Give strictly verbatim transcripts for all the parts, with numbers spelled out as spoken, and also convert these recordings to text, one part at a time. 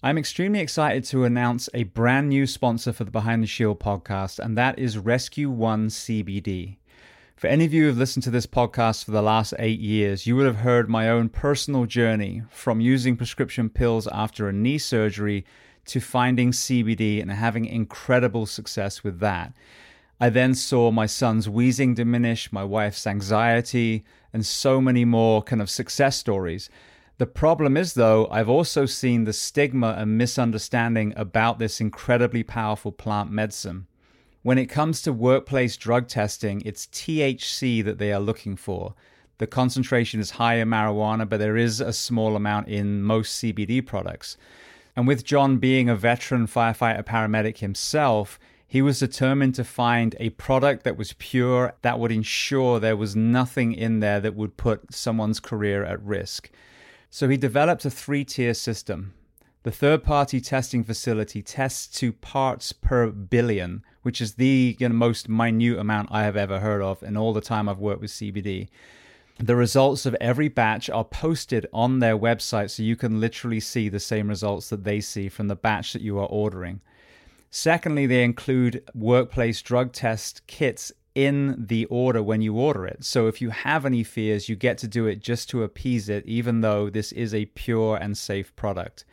I'm extremely excited to announce a brand new sponsor for the Behind the Shield podcast, and that is Rescue One C B D. For any of you who have listened to this podcast for the last eight years, you would have heard my own personal journey from using prescription pills after a knee surgery to finding C B D and having incredible success with that. I then saw my son's wheezing diminish, my wife's anxiety, and so many more kind of success stories. The problem is, though, I've also seen the stigma and misunderstanding about this incredibly powerful plant medicine. When it comes to workplace drug testing, it's T H C that they are looking for. The concentration is high in marijuana, but there is a small amount in most C B D products. And with John being a veteran firefighter paramedic himself, he was determined to find a product that was pure, that would ensure there was nothing in there that would put someone's career at risk. So he developed a three-tier system. The third-party testing facility tests to parts per billion, which is the you know, most minute amount I have ever heard of in all the time I've worked with C B D. The results of every batch are posted on their website, so you can literally see the same results that they see from the batch that you are ordering. Secondly, they include workplace drug test kits in the order when you order it. So if you have any fears, you get to do it just to appease it, even though this is a pure and safe product.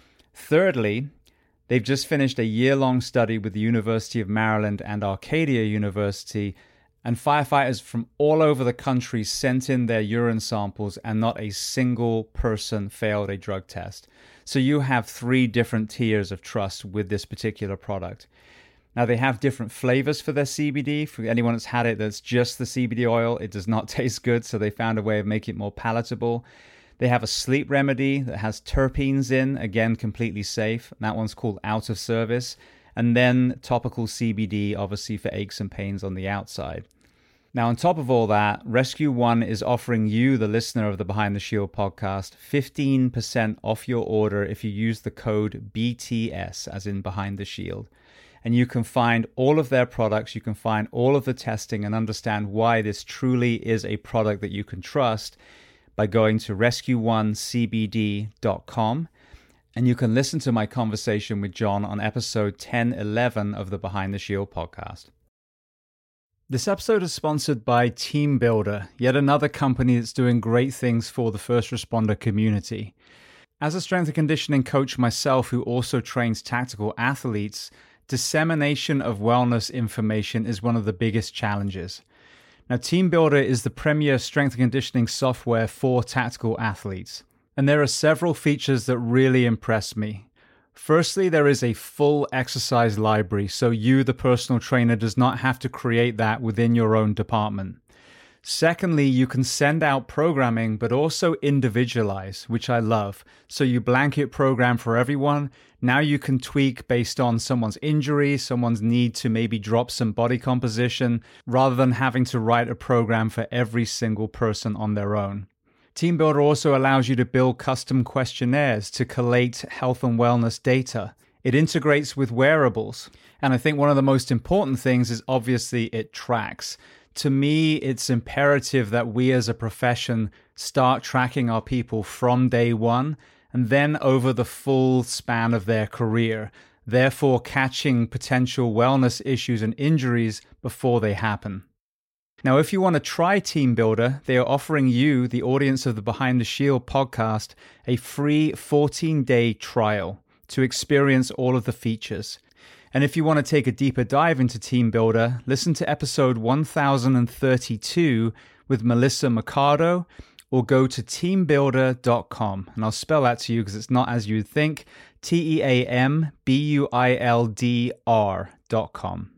Thirdly, they've just finished a year-long study with the University of Maryland and Arcadia University, and firefighters from all over the country sent in their urine samples, and not a single person failed a drug test. So you have three different tiers of trust with this particular product. Now, they have different flavors for their C B D. For anyone that's had it that's just the C B D oil, it does not taste good, so they found a way of making it more palatable. They have a sleep remedy that has terpenes in, again, completely safe. That one's called Out of Service. And then topical C B D, obviously for aches and pains on the outside. Now, on top of all that, Rescue One is offering you, the listener of the Behind the Shield podcast, fifteen percent off your order if you use the code B T S, as in Behind the Shield. And you can find all of their products, you can find all of the testing and understand why this truly is a product that you can trust by going to rescue one c b d dot com. And you can listen to my conversation with John on episode ten eleven of the Behind the Shield podcast. This episode is sponsored by TeamBuildr, yet another company that's doing great things for the first responder community. As a strength and conditioning coach myself who also trains tactical athletes, dissemination of wellness information is one of the biggest challenges. Now, TeamBuildr is the premier strength and conditioning software for tactical athletes, and there are several features that really impress me. Firstly, there is a full exercise library, so you, the personal trainer, does not have to create that within your own department. Secondly, you can send out programming, but also individualize, which I love. So you blanket program for everyone. Now you can tweak based on someone's injury, someone's need to maybe drop some body composition, rather than having to write a program for every single person on their own. TeamBuildr also allows you to build custom questionnaires to collate health and wellness data. It integrates with wearables. And I think one of the most important things is obviously it tracks. To me, it's imperative that we as a profession start tracking our people from day one and then over the full span of their career, therefore catching potential wellness issues and injuries before they happen. Now, if you want to try TeamBuildr, they are offering you, the audience of the Behind the Shield podcast, a free fourteen-day trial to experience all of the features. And if you want to take a deeper dive into TeamBuildr, listen to episode one thousand thirty-two with Melissa Mercado, or go to team buildr dot com. And I'll spell that to you because it's not as you'd think, T E A M B U I L D R dot com.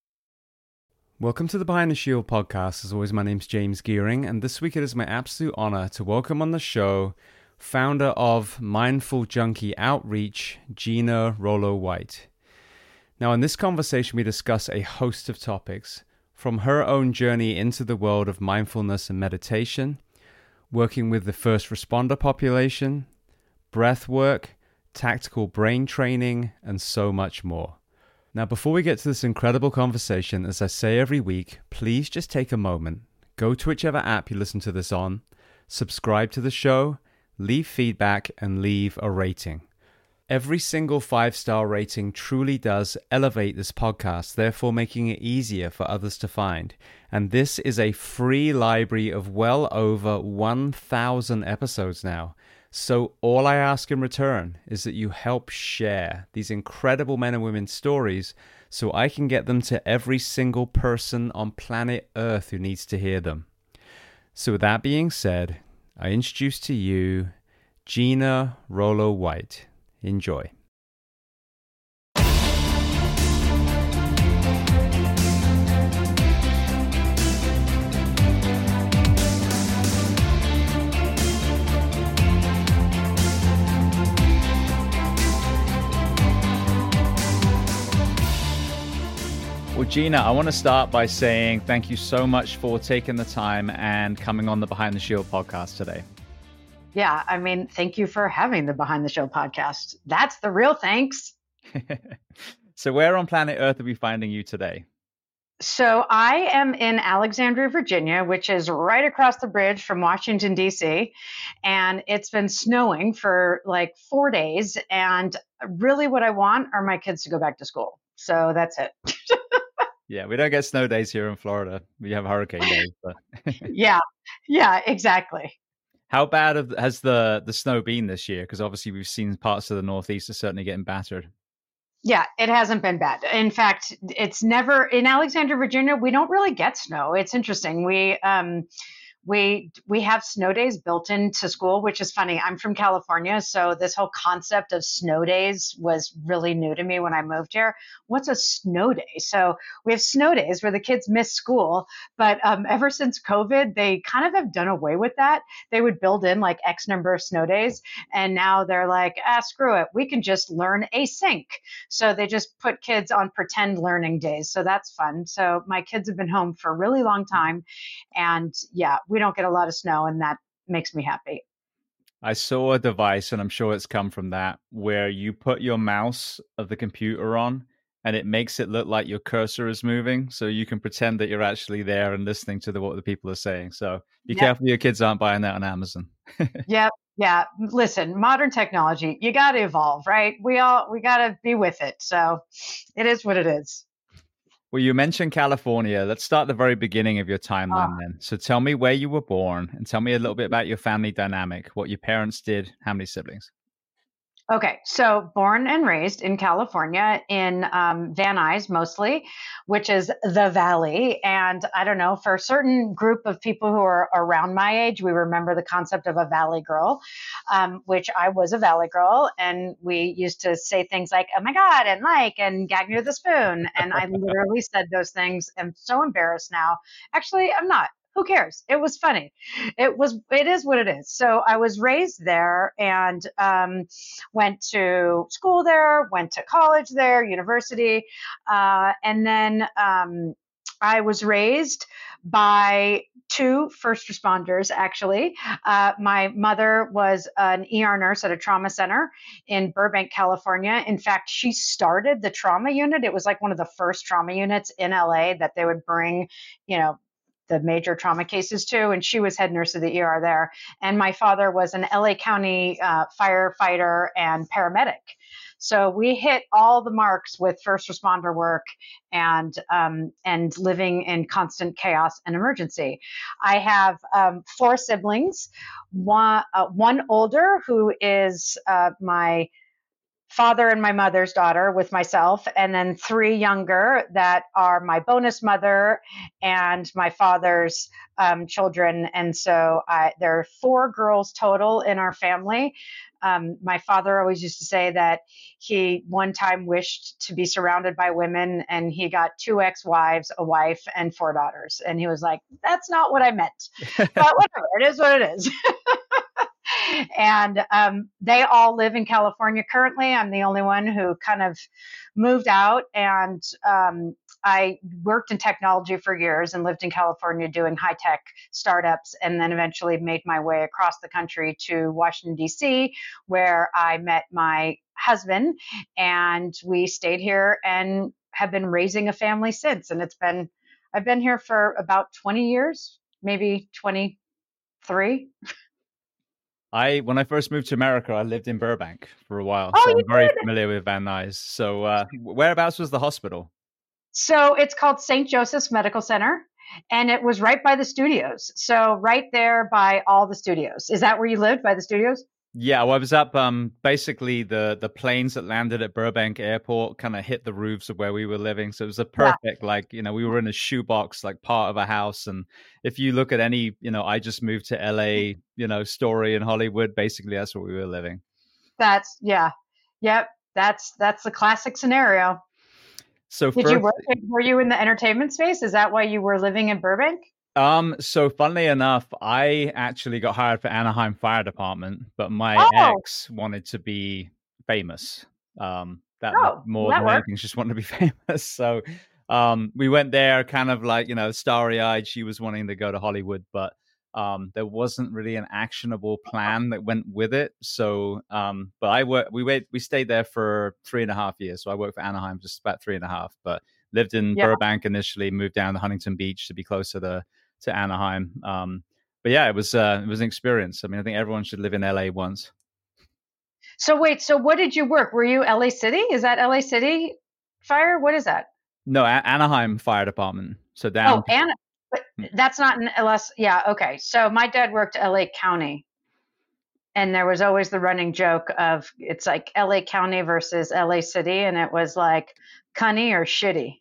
Welcome to the Behind the Shield podcast. As always, my name's James Gearing, and this week it is my absolute honor to welcome on the show founder of Mindful Junkie Outreach, Gina Rollo White. Now, in this conversation, we discuss a host of topics, from her own journey into the world of mindfulness and meditation, working with the first responder population, breath work, tactical brain training, and so much more. Now, before we get to this incredible conversation, as I say every week, please just take a moment, go to whichever app you listen to this on, subscribe to the show, leave feedback, and leave a rating. Every single five-star rating truly does elevate this podcast, therefore making it easier for others to find. And this is a free library of well over one thousand episodes now. So all I ask in return is that you help share these incredible men and women's stories so I can get them to every single person on planet Earth who needs to hear them. So with that being said, I introduce to you Gina Rollo White. Enjoy. Well, Gina, I want to start by saying thank you so much for taking the time and coming on the Behind the Shield podcast today. Yeah, I mean, thank you for having the Behind the Shield podcast. That's the real thanks. So where on planet Earth are we finding you today? So I am in Alexandria, Virginia, which is right across the bridge from Washington, D C. And it's been snowing for like four days. And really what I want are my kids to go back to school. So that's it. Yeah, we don't get snow days here in Florida. We have hurricane days. But yeah, yeah, exactly. How bad has the, the snow been this year? Because obviously we've seen parts of the Northeast are certainly getting battered. Yeah, it hasn't been bad. In fact, it's never in Alexandria, Virginia. We don't really get snow. It's interesting. We um, we we have snow days built into school, which is funny. I'm from California, so this whole concept of snow days was really new to me when I moved here. What's a snow day? So we have snow days where the kids miss school, but um, ever since COVID, they kind of have done away with that. They would build in like X number of snow days, and now they're like, ah, screw it. We can just learn async. So they just put kids on pretend learning days. So that's fun. So my kids have been home for a really long time, and yeah, we don't get a lot of snow, and that makes me happy. I saw a device, and I'm sure it's come from that, where you put your mouse of the computer on, and it makes it look like your cursor is moving, so you can pretend that you're actually there and listening to the, what the people are saying. So be yep. careful your kids aren't buying that on Amazon. Yep. Yeah. Listen, modern technology, you got to evolve, right? We all, we got to be with it. So it is what it is. Well, you mentioned California. Let's start at the very beginning of your timeline uh, then. So tell me where you were born and tell me a little bit about your family dynamic, what your parents did, how many siblings. Okay, so born and raised in California in um, Van Nuys mostly, which is the Valley. And I don't know, for a certain group of people who are around my age, we remember the concept of a Valley girl, um, which I was a Valley girl. And we used to say things like, oh my God, and like, and gag me with a spoon. And I literally said those things. I'm so embarrassed now. Actually, I'm not. Who cares? It was funny. It was, it is what it is. So I was raised there and um, went to school there, went to college there, university. Uh, and then um, I was raised by two first responders, actually. Uh, my mother was an E R nurse at a trauma center in Burbank, California. In fact, she started the trauma unit. It was like one of the first trauma units in L A that they would bring, you know, the major trauma cases too, and she was head nurse of the E R there. And my father was an L A County uh, firefighter and paramedic. So we hit all the marks with first responder work and um, and living in constant chaos and emergency. I have um, four siblings, one uh, one older who is uh, my father and my mother's daughter with myself, and then three younger that are my bonus mother and my father's um, children. And so I, there are four girls total in our family. Um, my father always used to say that he one time wished to be surrounded by women, and he got two ex-wives, a wife, and four daughters. And he was like, that's not what I meant. But whatever, it is what it is. And um, they all live in California currently. I'm the only one who kind of moved out, and um, I worked in technology for years and lived in California doing high-tech startups, and then eventually made my way across the country to Washington, D C, where I met my husband, and we stayed here and have been raising a family since. And it's been, I've been here for about twenty years, maybe twenty-three. I when I first moved to America, I lived in Burbank for a while, Oh, so you I'm very did. familiar with Van Nuys. So, uh, whereabouts was the hospital? So it's called Saint Joseph's Medical Center, and it was right by the studios. So right there by all the studios. Is that where you lived, by the studios? Yeah, well, I was up. Um, basically, the the planes that landed at Burbank Airport kind of hit the roofs of where we were living, so it was a Yeah, perfect, like, you know, we were in a shoebox, like part of a house. And if you look at any, you know, I just moved to L A, you know, story in Hollywood, basically that's where we were living. that's yeah, yep. That's that's the classic scenario. So Did you first, work? Were you in the entertainment space? Is that why you were living in Burbank? um, so funnily enough, I actually got hired for Anaheim Fire Department, but my Oh, ex wanted to be famous. Um, that that oh, well, more that than worked. anything, she just wanted to be famous. So, um, we went there, kind of like, you know, starry eyed. She was wanting to go to Hollywood, but um, there wasn't really an actionable plan that went with it. So, um, but I worked. We wait. We stayed there for three and a half years. So I worked for Anaheim just about three and a half, but lived in Yeah. Burbank initially. Moved down to Huntington Beach to be closer to to Anaheim. Um, but yeah, it was uh, it was an experience. I mean, I think everyone should live in L A once. So wait, so what did you work? Were you L A City? Is that L A City Fire? What is that? No, A- Anaheim Fire Department. So Oh, down. and but that's not in L S. Yeah, okay. So my dad worked L A County, and there was always the running joke of it's like L A County versus L A City, and it was like cunny or shitty.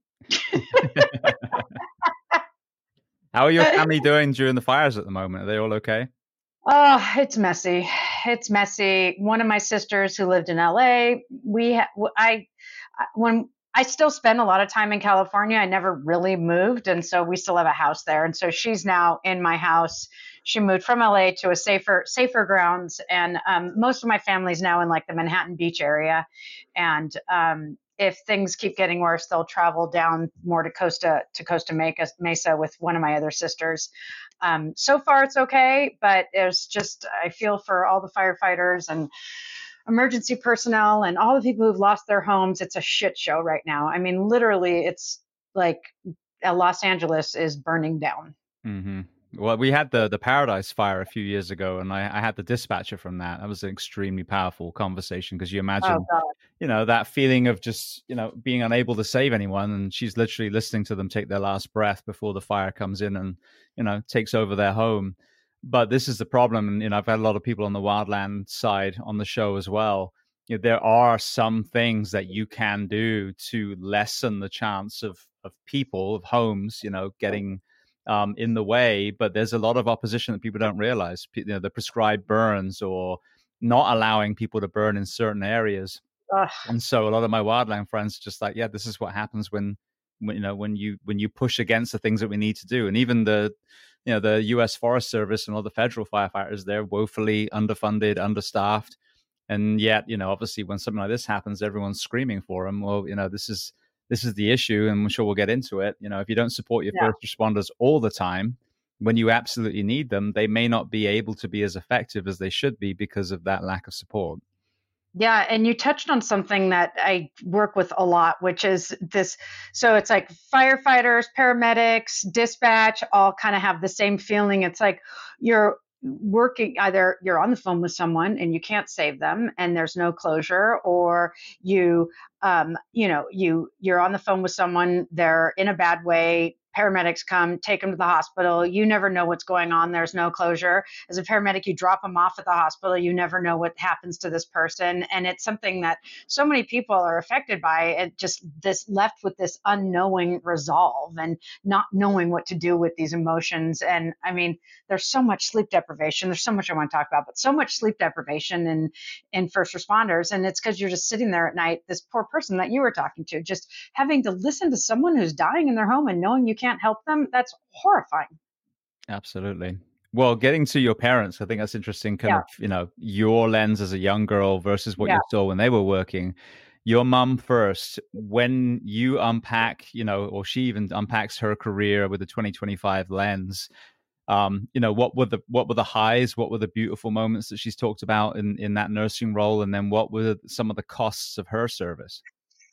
How are your family doing during the fires at the moment? Are they all okay? Oh, it's messy. It's messy. One of my sisters who lived in L A, we ha- I when I still spend a lot of time in California, I never really moved, and so we still have a house there. And so she's now in my house. She moved from L A to a safer safer grounds, and um, most of my family's now in like the Manhattan Beach area. And um, if things keep getting worse, they'll travel down more to Costa to Costa Mesa, Mesa with one of my other sisters. Um, so far, it's okay, but it's just I feel for all the firefighters and emergency personnel and all the people who've lost their homes. It's a shit show right now. I mean, literally, it's like uh, Los Angeles is burning down. hmm Well, we had the the Paradise Fire a few years ago, and I, I had the dispatcher from that. That was an extremely powerful conversation because you Oh imagine, God. you know, that feeling of just, you know, being unable to save anyone, and she's literally listening to them take their last breath before the fire comes in and, you know, takes over their home. But this is the problem, and you know, I've had a lot of people on the wildland side on the show as well. You know, there are some things that you can do to lessen the chance of of people, of homes, you know, getting um, in the way. But there's a lot of opposition that people don't realize. You know, the prescribed burns or not allowing people to burn in certain areas. Ugh. And so a lot of my wildland friends are just like, yeah, this is what happens when, when you know when you when you push against the things that we need to do. And even the you know the U S Forest Service and all the federal firefighters, they're woefully underfunded, understaffed. And yet, you know, obviously when something like this happens, everyone's screaming for them. Well, you know, this is this is the issue, and I'm sure we'll get into it. You know, if you don't support your Yeah. first responders all the time, when you absolutely need them, they may not be able to be as effective as they should be because of that lack of support. Yeah, and you touched on something that I work with a lot, which is this. So it's like firefighters, paramedics, dispatch all kind of have the same feeling. It's like you're working either you're on the phone with someone and you can't save them and there's no closure, or you um, you know, you you're on the phone with someone, they're in a bad way. Paramedics come, take them to the hospital. You never know what's going on. There's no closure. As a paramedic, you drop them off at the hospital. You never know what happens to this person. And it's something that so many people are affected by. It just this left with this unknowing resolve and not knowing what to do with these emotions. And I mean, there's so much sleep deprivation. There's so much I want to talk about, but so much sleep deprivation in, in first responders. And it's because you're just sitting there at night, this poor person that you were talking to, just having to listen to someone who's dying in their home and knowing you can't help them. That's horrifying. Absolutely. Well, getting to your parents, I think that's interesting, kind Yeah. of, you know, your lens as a young girl versus what Yeah. you saw when they were working. Your mum first, when you unpack, you know, or she even unpacks her career with the twenty twenty-five lens, um, you know, what were the what were the highs, what were the beautiful moments that she's talked about in in that nursing role, and then what were some of the costs of her service?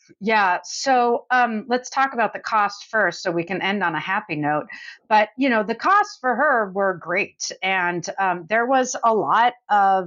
Yeah. So um, let's talk about the cost first so we can end on a happy note. But, you know, the costs for her were great. And um, there was a lot of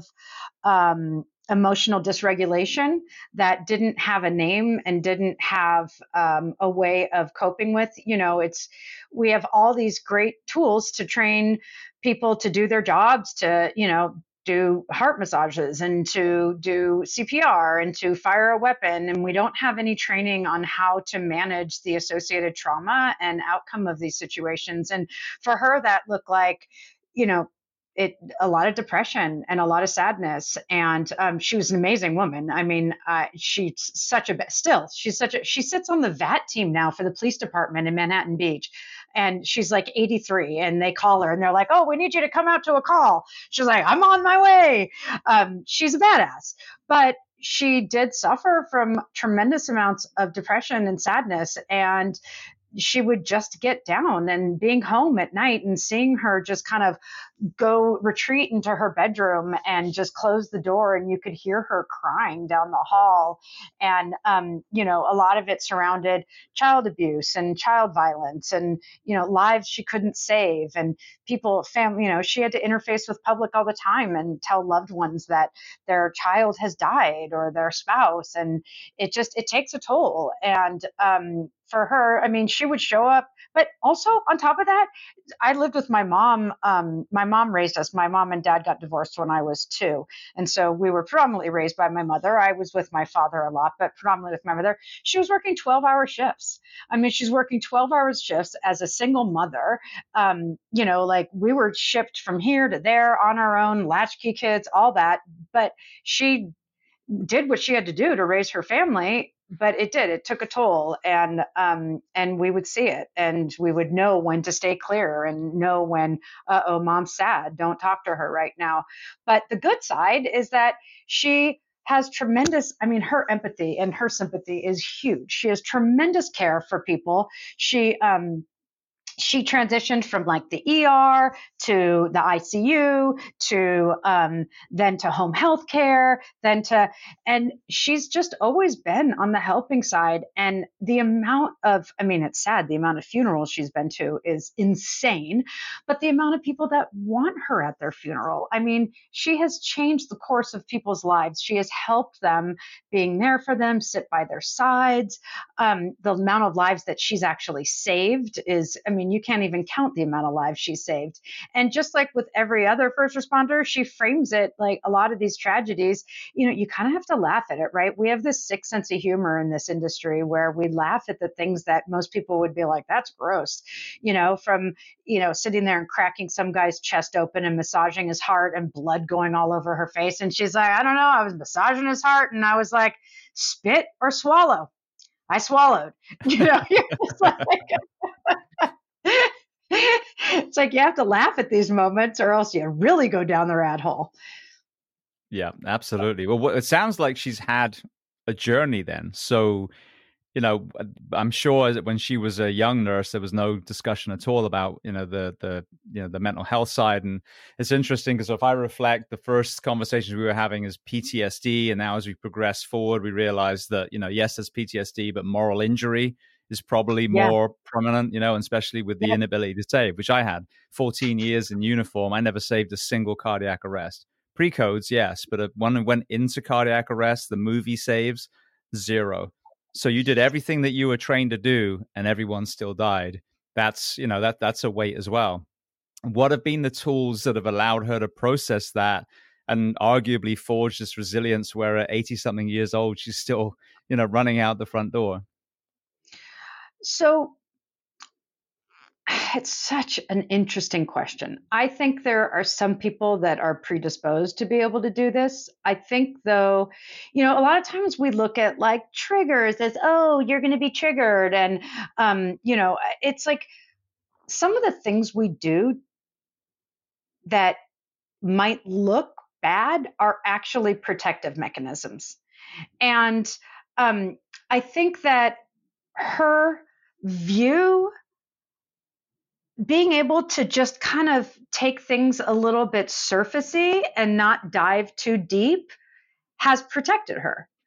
um, emotional dysregulation that didn't have a name and didn't have um, a way of coping with. You know, it's, we have all these great tools to train people to do their jobs, to, you know, do heart massages and to do C P R and to fire a weapon. And we don't have any training on how to manage the associated trauma and outcome of these situations. And for her, that looked like, you know, it a lot of depression and a lot of sadness. And um, she was an amazing woman. I mean, uh, she's such a still she's such a she sits on the V A T team now for the police department in Manhattan Beach, and she's like eighty-three. And they call her and they're like, "Oh, we need you to come out to a call." She's like, "I'm on my way." Um, she's a badass, but she did suffer from tremendous amounts of depression and sadness, and she would just get down. And being home at night and seeing her just kind of go retreat into her bedroom and just close the door, and you could hear her crying down the hall. And um, you know, a lot of it surrounded child abuse and child violence, and you know, lives she couldn't save, and people, family, you know, she had to interface with public all the time and tell loved ones that their child has died or their spouse. And it just, it takes a toll. And um, for her, I mean, she would show up, but also on top of that, I lived with my mom. Um, my mom raised us. My mom and dad got divorced when I was two. And so we were predominantly raised by my mother. I was with my father a lot, but predominantly with my mother. She was working twelve hour shifts. I mean, she's working twelve hour shifts as a single mother. Um, you know, like we were shipped from here to there on our own, latchkey kids, all that. But she did what she had to do to raise her family, but it did, it took a toll. And um and we would see it, and we would know when to stay clear and know when, uh oh, mom's sad, don't talk to her right now. But the good side is that she has tremendous, I mean, her empathy and her sympathy is huge. She has tremendous care for people. She um she transitioned from like the E R to the I C U to um, then to home health care, then to, and she's just always been on the helping side. And the amount of, I mean, it's sad, the amount of funerals she's been to is insane, but the amount of people that want her at their funeral, I mean, she has changed the course of people's lives. She has helped them, being there for them, sit by their sides. Um, the amount of lives that she's actually saved is, I mean, you can't even count the amount of lives she saved. And just like with every other first responder, she frames it like a lot of these tragedies, you know, you kind of have to laugh at it, right? We have this sick sense of humor in this industry where we laugh at the things that most people would be like, that's gross, you know, from, you know, sitting there and cracking some guy's chest open and massaging his heart and blood going all over her face. And she's like, I don't know, I was massaging his heart. And I was like, spit or swallow. I swallowed, you know, it's like, it's like you have to laugh at these moments or else you really go down the rat hole. Yeah, absolutely. Well, it sounds like she's had a journey then. So, you know, I'm sure that when she was a young nurse, there was no discussion at all about, you know, the, the, you know, the mental health side. And it's interesting because if I reflect, the first conversations we were having is P T S D. And now as we progress forward, we realize that, you know, yes, there's P T S D, but moral injury is probably Yeah. more prominent, you know, and especially with the Yeah. inability to save, which I had fourteen years in uniform. I never saved a single cardiac arrest. Pre-codes, yes, but when I went into cardiac arrest, the movie saves, zero. So you did everything that you were trained to do, and everyone still died. That's, you know, that that's a weight as well. What have been the tools that have allowed her to process that and arguably forge this resilience where at eighty something years old, she's still, you know, running out the front door? So it's such an interesting question. I think there are some people that are predisposed to be able to do this. I think, though, you know, a lot of times we look at like triggers as, oh, you're going to be triggered. And, um, you know, it's like some of the things we do that might look bad are actually protective mechanisms. And um, I think that her view, being able to just kind of take things a little bit surfacey and not dive too deep, has protected her.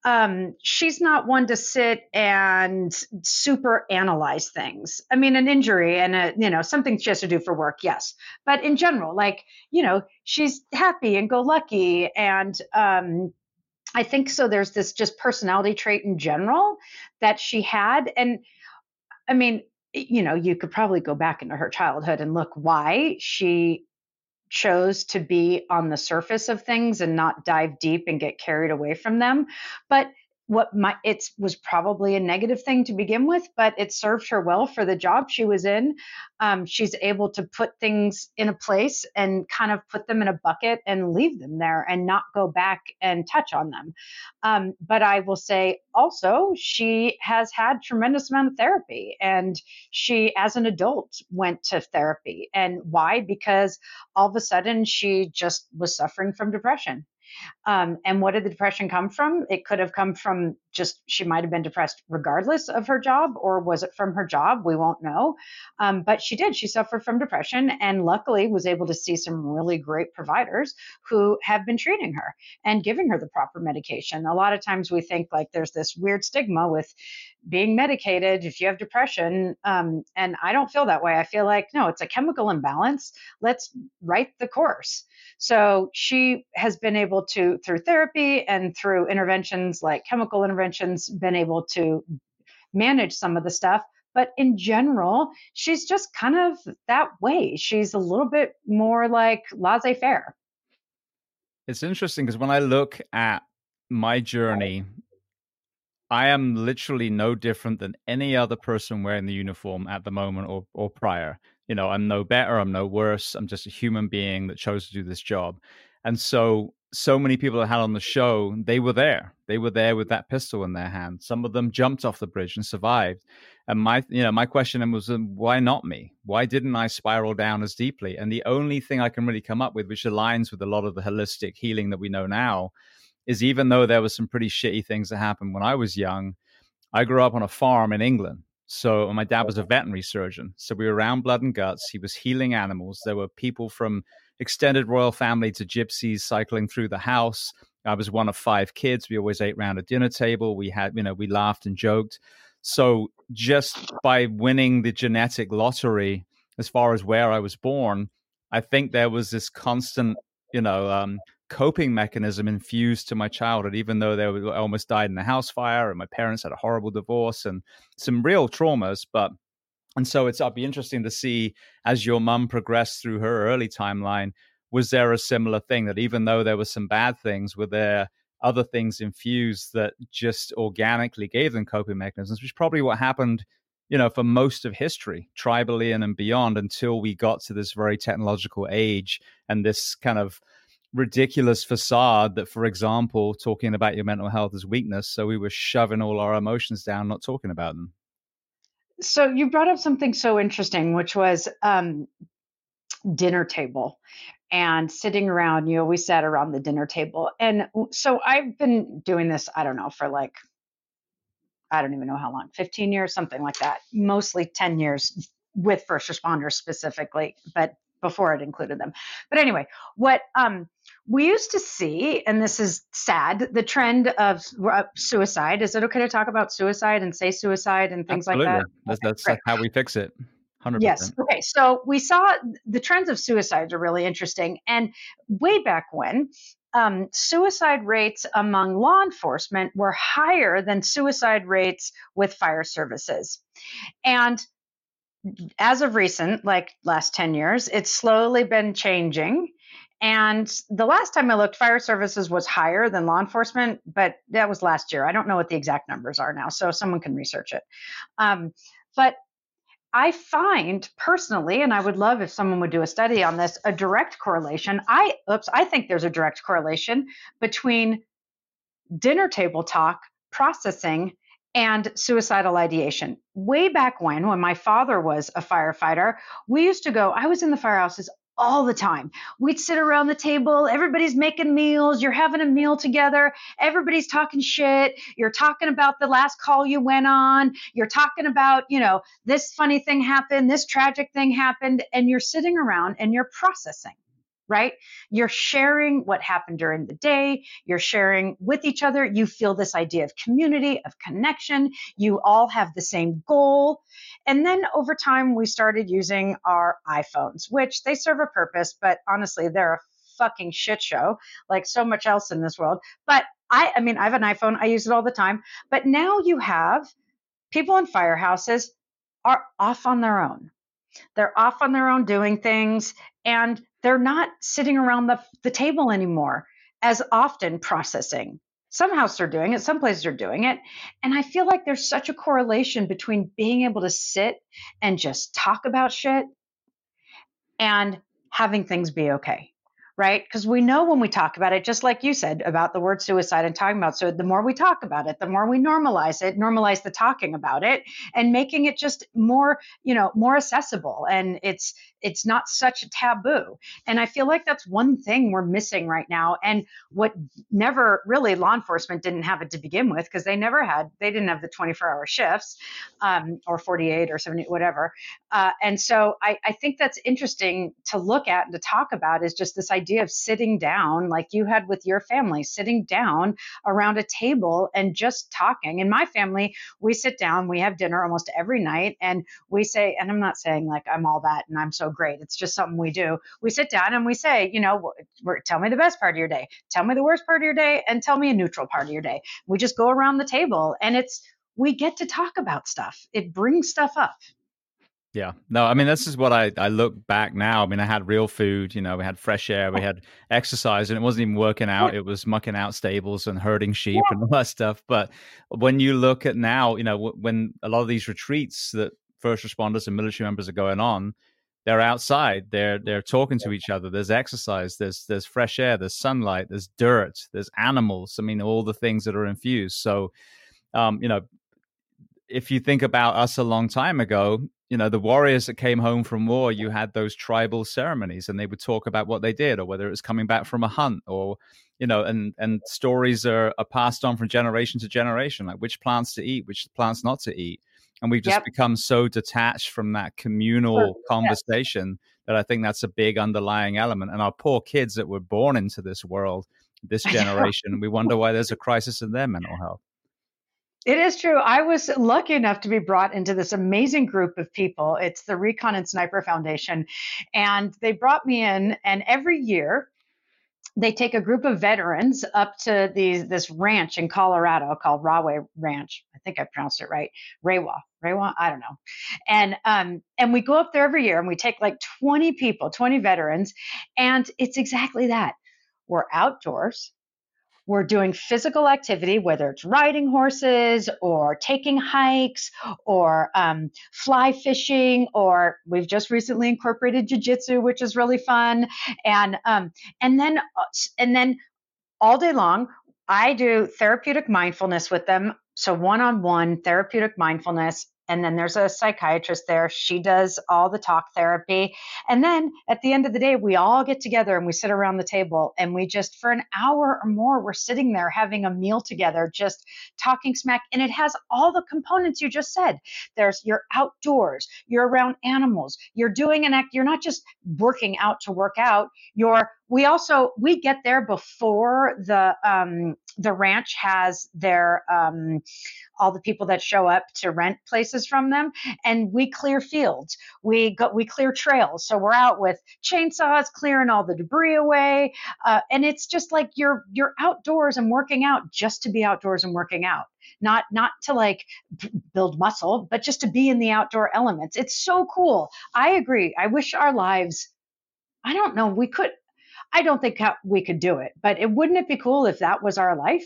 um, she's not one to sit and super analyze things. I mean, an injury and a, you know, something she has to do for work, yes. But in general, like, you know, she's happy and go lucky. And um, I think so. There's this just personality trait in general that she had. And I mean, you know, you could probably go back into her childhood and look why she chose to be on the surface of things and not dive deep and get carried away from them. But what my it was probably a negative thing to begin with, but it served her well for the job she was in. Um, she's able to put things in a place and kind of put them in a bucket and leave them there and not go back and touch on them. Um, but I will say also, she has had tremendous amount of therapy, and she, as an adult, went to therapy. And why? Because all of a sudden she just was suffering from depression. Um, and what did the depression come from? It could have come from just she might have been depressed regardless of her job, or was it from her job? We won't know. Um, but she did. She suffered from depression and luckily was able to see some really great providers who have been treating her and giving her the proper medication. A lot of times we think like there's this weird stigma with being medicated if you have depression. Um, and I don't feel that way. I feel like, no, it's a chemical imbalance. Let's right the course. So she has been able to, through therapy and through interventions like chemical interventions, been able to manage some of the stuff. But in general, she's just kind of that way. She's a little bit more like laissez faire. It's interesting because when I look at my journey, I am literally no different than any other person wearing the uniform at the moment or or prior. You know, I'm no better, I'm no worse. I'm just a human being that chose to do this job. And so, so many people that had on the show, they were there. They were there with that pistol in their hand. Some of them jumped off the bridge and survived. And my, you know, my question was, um, why not me? Why didn't I spiral down as deeply? And the only thing I can really come up with, which aligns with a lot of the holistic healing that we know now, is even though there was some pretty shitty things that happened when I was young, I grew up on a farm in England. So my dad was a veterinary surgeon. So we were around blood and guts. He was healing animals. There were people from extended royal family to gypsies cycling through the house. I was one of five kids. We always ate around a dinner table. We had, you know, we laughed and joked. So just by winning the genetic lottery, as far as where I was born, I think there was this constant, you know, um, coping mechanism infused to my childhood, even though they were, I almost died in a house fire and my parents had a horrible divorce and some real traumas. But, and so it's, it'll be interesting to see as your mum progressed through her early timeline, was there a similar thing that even though there were some bad things, were there other things infused that just organically gave them coping mechanisms, which is probably what happened, you know, for most of history, tribally and, and beyond, until we got to this very technological age and this kind of ridiculous facade that, for example, talking about your mental health is weakness. So we were shoving all our emotions down, not talking about them. So you brought up something so interesting, which was um, dinner table and sitting around. You always sat around the dinner table. And so I've been doing this, I don't know, for like, I don't even know how long, fifteen years, something like that, mostly ten years with first responders specifically, but before it included them. But anyway, what um, we used to see, and this is sad, the trend of uh, suicide. Is it okay to talk about suicide and say suicide and things Absolutely. like that? That's, Okay, that's great. how we fix it. one hundred percent. Yes. Okay. So we saw the trends of suicides are really interesting. And way back when, um, suicide rates among law enforcement were higher than suicide rates with fire services. And as of recent, like last ten years, it's slowly been changing. And the last time I looked, fire services was higher than law enforcement, but that was last year. I don't know what the exact numbers are now, so someone can research it. Um, but I find personally, and I would love if someone would do a study on this, a direct correlation. I, oops, I think there's a direct correlation between dinner table talk, processing, and suicidal ideation. Way back when, when my father was a firefighter, we used to go, I was in the firehouses all the time. We'd sit around the table, everybody's making meals, you're having a meal together, everybody's talking shit, you're talking about the last call you went on, you're talking about, you know, this funny thing happened, this tragic thing happened, and you're sitting around and you're processing. right? You're sharing what happened during the day. You're sharing with each other. You feel this idea of community, of connection. You all have the same goal. And then over time, we started using our iPhones, which they serve a purpose, but honestly, they're a fucking shit show, like so much else in this world. But I, I mean, I have an iPhone. I use it all the time. But now you have people in firehouses are off on their own. They're off on their own doing things, and they're not sitting around the, the table anymore as often processing. Some houses are doing it, some places are doing it. And I feel like there's such a correlation between being able to sit and just talk about shit and having things be okay. Right? Because we know when we talk about it, just like you said about the word suicide and talking about, so the more we talk about it, the more we normalize it, normalize the talking about it, and making it just more, you know, more accessible. And it's it's not such a taboo. And I feel like that's one thing we're missing right now. And what never really law enforcement didn't have it to begin with, because they never had, they didn't have the twenty-four hour shifts um, or forty-eight or seventy, whatever. Uh, and so I, I think that's interesting to look at and to talk about, is just this idea of sitting down, like you had with your family, sitting down around a table and just talking. In my family, we sit down, we have dinner almost every night, and we say, and I'm not saying like I'm all that and I'm so great. It's just something we do. We sit down and we say, you know, tell me the best part of your day, tell me the worst part of your day, and tell me a neutral part of your day. We just go around the table, and it's, we get to talk about stuff. It brings stuff up. Yeah, no, I mean, this is what I, I look back now. I mean, I had real food, you know, we had fresh air, we had exercise, and it wasn't even working out. It was mucking out stables and herding sheep and all that stuff. But when you look at now, you know, when a lot of these retreats that first responders and military members are going on, they're outside, they're they're talking to each other. There's exercise, there's there's fresh air, there's sunlight, there's dirt, there's animals. I mean, all the things that are infused. So, um, you know, if you think about us a long time ago, you know, the warriors that came home from war, you had those tribal ceremonies, and they would talk about what they did, or whether it was coming back from a hunt, or, you know, and, and stories are, are passed on from generation to generation, like which plants to eat, which plants not to eat. And we've just yep. become so detached from that communal sure. conversation yes. that I think that's a big underlying element. And our poor kids that were born into this world, this generation, we wonder why there's a crisis in their mental health. It is true. I was lucky enough to be brought into this amazing group of people. It's the Recon and Sniper Foundation. And they brought me in, and every year they take a group of veterans up to these, this ranch in Colorado called Rahway Ranch. I think I pronounced it right. Raywa. Raywa? I don't know. And um, and we go up there every year, and we take like twenty people, twenty veterans. And it's exactly that. We're outdoors. We're doing physical activity, whether it's riding horses or taking hikes or um, fly fishing, or we've just recently incorporated jiu-jitsu, which is really fun. And um, and then and then all day long, I do therapeutic mindfulness with them. So one-on-one therapeutic mindfulness. And then there's a psychiatrist there. She does all the talk therapy. And then at the end of the day, we all get together and we sit around the table, and we just, for an hour or more, we're sitting there having a meal together, just talking smack. And it has all the components you just said. There's, you're outdoors, you're around animals, you're doing an act. You're not just working out to work out. You're, we also, we get there before the, um, the ranch has their, um, all the people that show up to rent places from them, and we clear fields. We go, we clear trails. So we're out with chainsaws, clearing all the debris away. Uh, and it's just like you're, you're outdoors and working out just to be outdoors and working out. Not, not to like build muscle, but just to be in the outdoor elements. It's so cool. I agree. I wish our lives, I don't know, we could, I don't think we could do it, but it wouldn't it be cool if that was our life?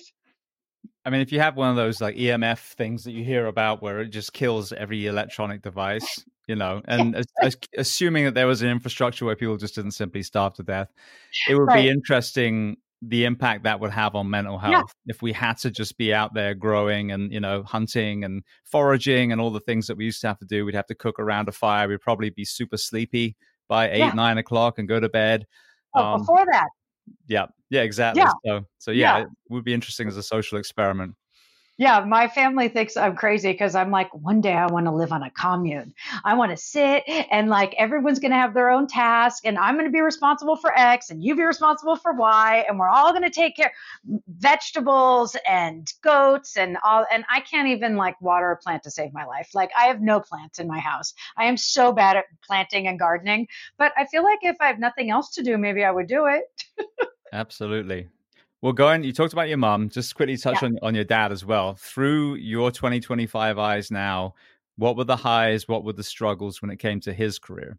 I mean, if you have one of those like E M F things that you hear about where it just kills every electronic device, you know, and as, as, assuming that there was an infrastructure where people just didn't simply starve to death, it would right. be interesting the impact that would have on mental health yeah. if we had to just be out there growing and, you know, hunting and foraging and all the things that we used to have to do. We'd have to cook around a fire. We'd probably be super sleepy by eight, yeah. nine o'clock and go to bed. Oh, um, before that. Yeah. Yeah, exactly. Yeah. So, so yeah, yeah, it would be interesting as a social experiment. Yeah, my family thinks I'm crazy because I'm like, one day I want to live on a commune. I want to sit and like everyone's going to have their own task and I'm going to be responsible for X and you be responsible for Y and we're all going to take care vegetables and goats and all. And I can't even like water a plant to save my life. Like I have no plants in my house. I am so bad at planting and gardening, but I feel like if I have nothing else to do, maybe I would do it. Absolutely. Well, going, you talked about your mom. Just quickly touch Yeah. on, on your dad as well. Through your twenty twenty-five eyes now, what were the highs? What were the struggles when it came to his career?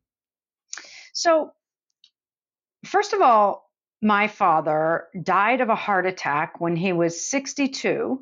So, first of all, my father died of a heart attack when he was sixty-two.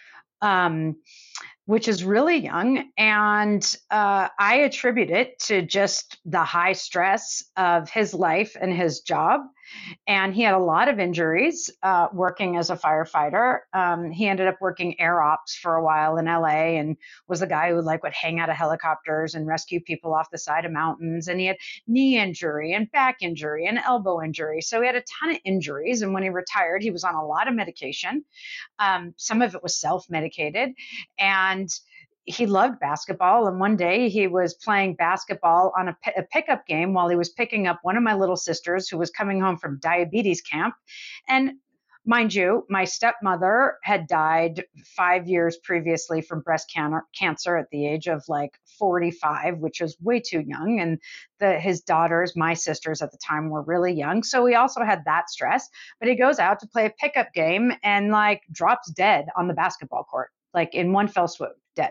Um, which is really young. And uh, I attribute it to just the high stress of his life and his job. And he had a lot of injuries uh, working as a firefighter. Um, he ended up working air ops for a while in L A and was the guy who like would hang out of helicopters and rescue people off the side of mountains. And he had knee injury and back injury and elbow injury. So he had a ton of injuries. And when he retired, he was on a lot of medication. Um, some of it was self medicated. And he loved basketball. And one day he was playing basketball on a, a pickup game while he was picking up one of my little sisters who was coming home from diabetes camp. And mind you, my stepmother had died five years previously from breast can- cancer at the age of like forty-five, which was way too young. And the, his daughters, my sisters at the time, were really young. So he also had that stress. But he goes out to play a pickup game and like drops dead on the basketball court, like in one fell swoop, dead.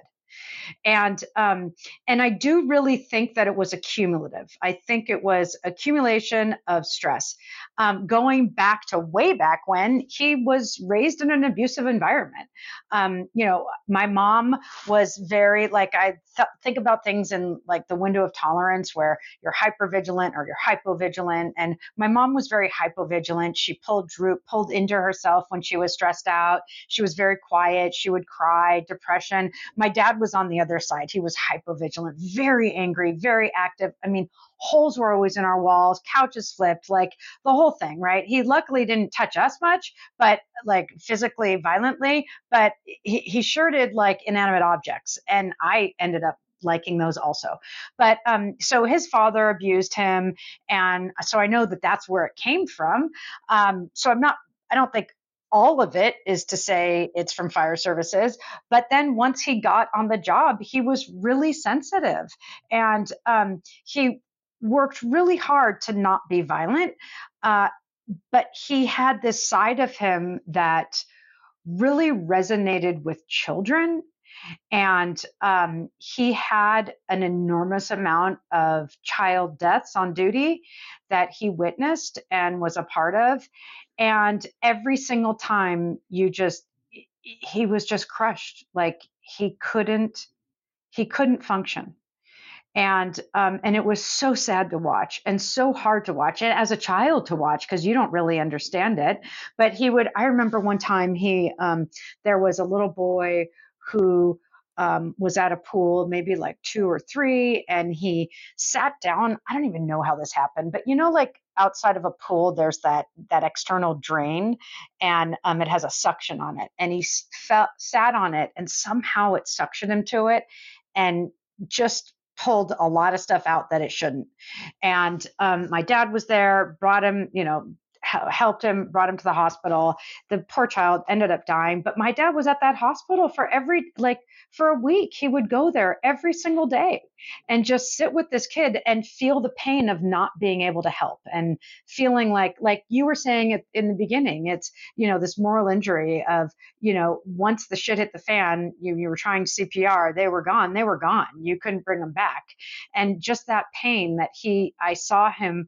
And um, and I do really think that it was accumulative. I think it was accumulation of stress. Um, going back to way back when he was raised in an abusive environment. Um, you know, my mom was very like I th- think about things in like the window of tolerance where you're hypervigilant or you're hypovigilant. And my mom was very hypovigilant. She pulled Drew pulled into herself when she was stressed out. She was very quiet. She would cry, depression. My dad was on the other side. He was hypervigilant, very angry, very active. I mean, holes were always in our walls, couches flipped, like the whole thing, right? He luckily didn't touch us much, but like physically, violently, but he, he sure did like inanimate objects. And I ended up liking those also. But um, so his father abused him. And so I know that that's where it came from. Um, so I'm not, I don't think all of it is to say it's from fire services. But then once he got on the job, he was really sensitive and um, he worked really hard to not be violent. Uh, but he had this side of him that really resonated with children. And um, he had an enormous amount of child deaths on duty that he witnessed and was a part of. And every single time you just, he was just crushed. Like he couldn't, he couldn't function. And um, and it was so sad to watch and so hard to watch and as a child to watch because you don't really understand it. But he would. I remember one time he um, there was a little boy who um, was at a pool, maybe like two or three, and he sat down. I don't even know how this happened, but you know, like outside of a pool, there's that that external drain, and um, it has a suction on it, and he felt sat on it, and somehow it suctioned him to it, and just pulled a lot of stuff out that it shouldn't. And um, my dad was there, brought him, you know, helped him, brought him to the hospital. The poor child ended up dying, but my dad was at that hospital for every, like, for a week. He would go there every single day and just sit with this kid and feel the pain of not being able to help and feeling like, like you were saying it in the beginning, it's, you know, this moral injury of, you know, once the shit hit the fan, you, you were trying C P R, they were gone, they were gone. You couldn't bring them back. And just that pain that he, I saw him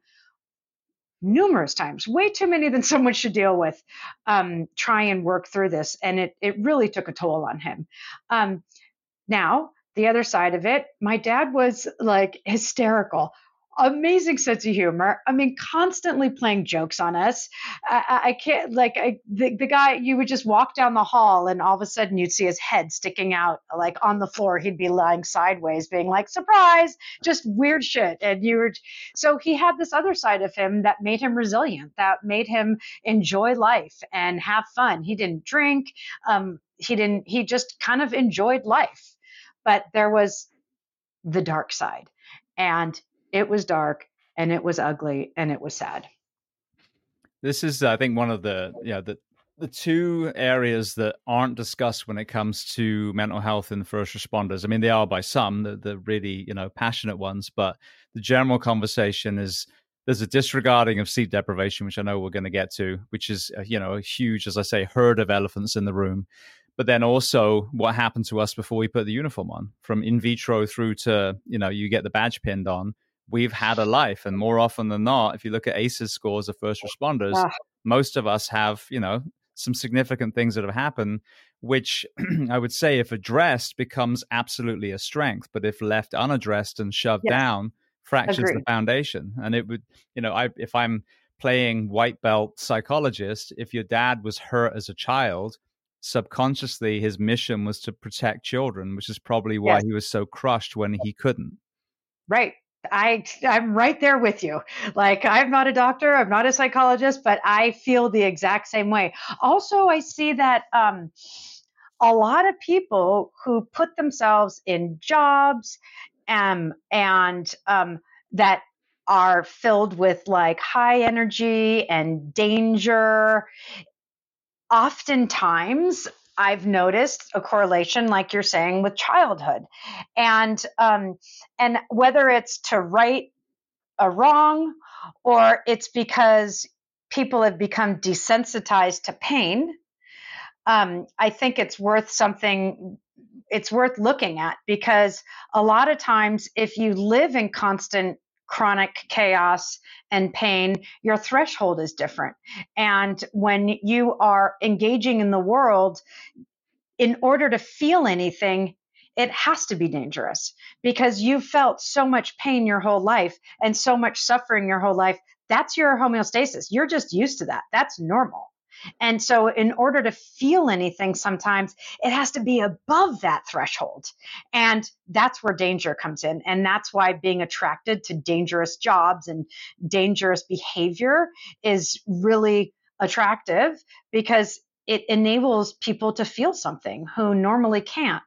numerous times, way too many than someone should deal with, um, try and work through this. And it, it really took a toll on him. Um, now, the other side of it, my dad was like hysterical, amazing sense of humor. I mean, constantly playing jokes on us. I, I can't, like, I, the, the guy, you would just walk down the hall and all of a sudden you'd see his head sticking out, like on the floor. He'd be lying sideways, being like, surprise, just weird shit. And you were, so he had this other side of him that made him resilient, that made him enjoy life and have fun. He didn't drink. Um, he didn't, he just kind of enjoyed life. But there was the dark side, and it was dark, and it was ugly, and it was sad. This is, I think, one of the, yeah, the, the two areas that aren't discussed when it comes to mental health in first responders. I mean, they are by some, the, the really, you know, passionate ones, but the general conversation is there's a disregarding of sleep deprivation, which I know we're going to get to, which is, uh, you know, a huge, as I say, herd of elephants in the room. But then also what happened to us before we put the uniform on, from in vitro through to, you know, you get the badge pinned on. We've had a life. And more often than not, if you look at A C Es scores of first responders, Ah, most of us have, you know, some significant things that have happened, which I would say, if addressed, becomes absolutely a strength. But if left unaddressed and shoved yes, down, fractures the agree. foundation. And it would, you know, I if I'm playing white belt psychologist, if your dad was hurt as a child, subconsciously his mission was to protect children, which is probably why Yes, he was so crushed when he couldn't. right. I I'm right there with you. Like, I'm not a doctor, I'm not a psychologist, but I feel the exact same way. Also, I see that um, a lot of people who put themselves in jobs um, and um, that are filled with like high energy and danger, oftentimes I've noticed a correlation, like you're saying, with childhood, and um, and whether it's to right a wrong, or it's because people have become desensitized to pain. Um, I think it's worth something. It's worth looking at, because a lot of times, if you live in constant chronic chaos and pain, your threshold is different. And when you are engaging in the world, in order to feel anything, it has to be dangerous, because you've felt so much pain your whole life and so much suffering your whole life. That's your homeostasis. You're just used to that. That's normal. And so, in order to feel anything, sometimes it has to be above that threshold. And that's where danger comes in. And that's why being attracted to dangerous jobs and dangerous behavior is really attractive, because it enables people to feel something who normally can't.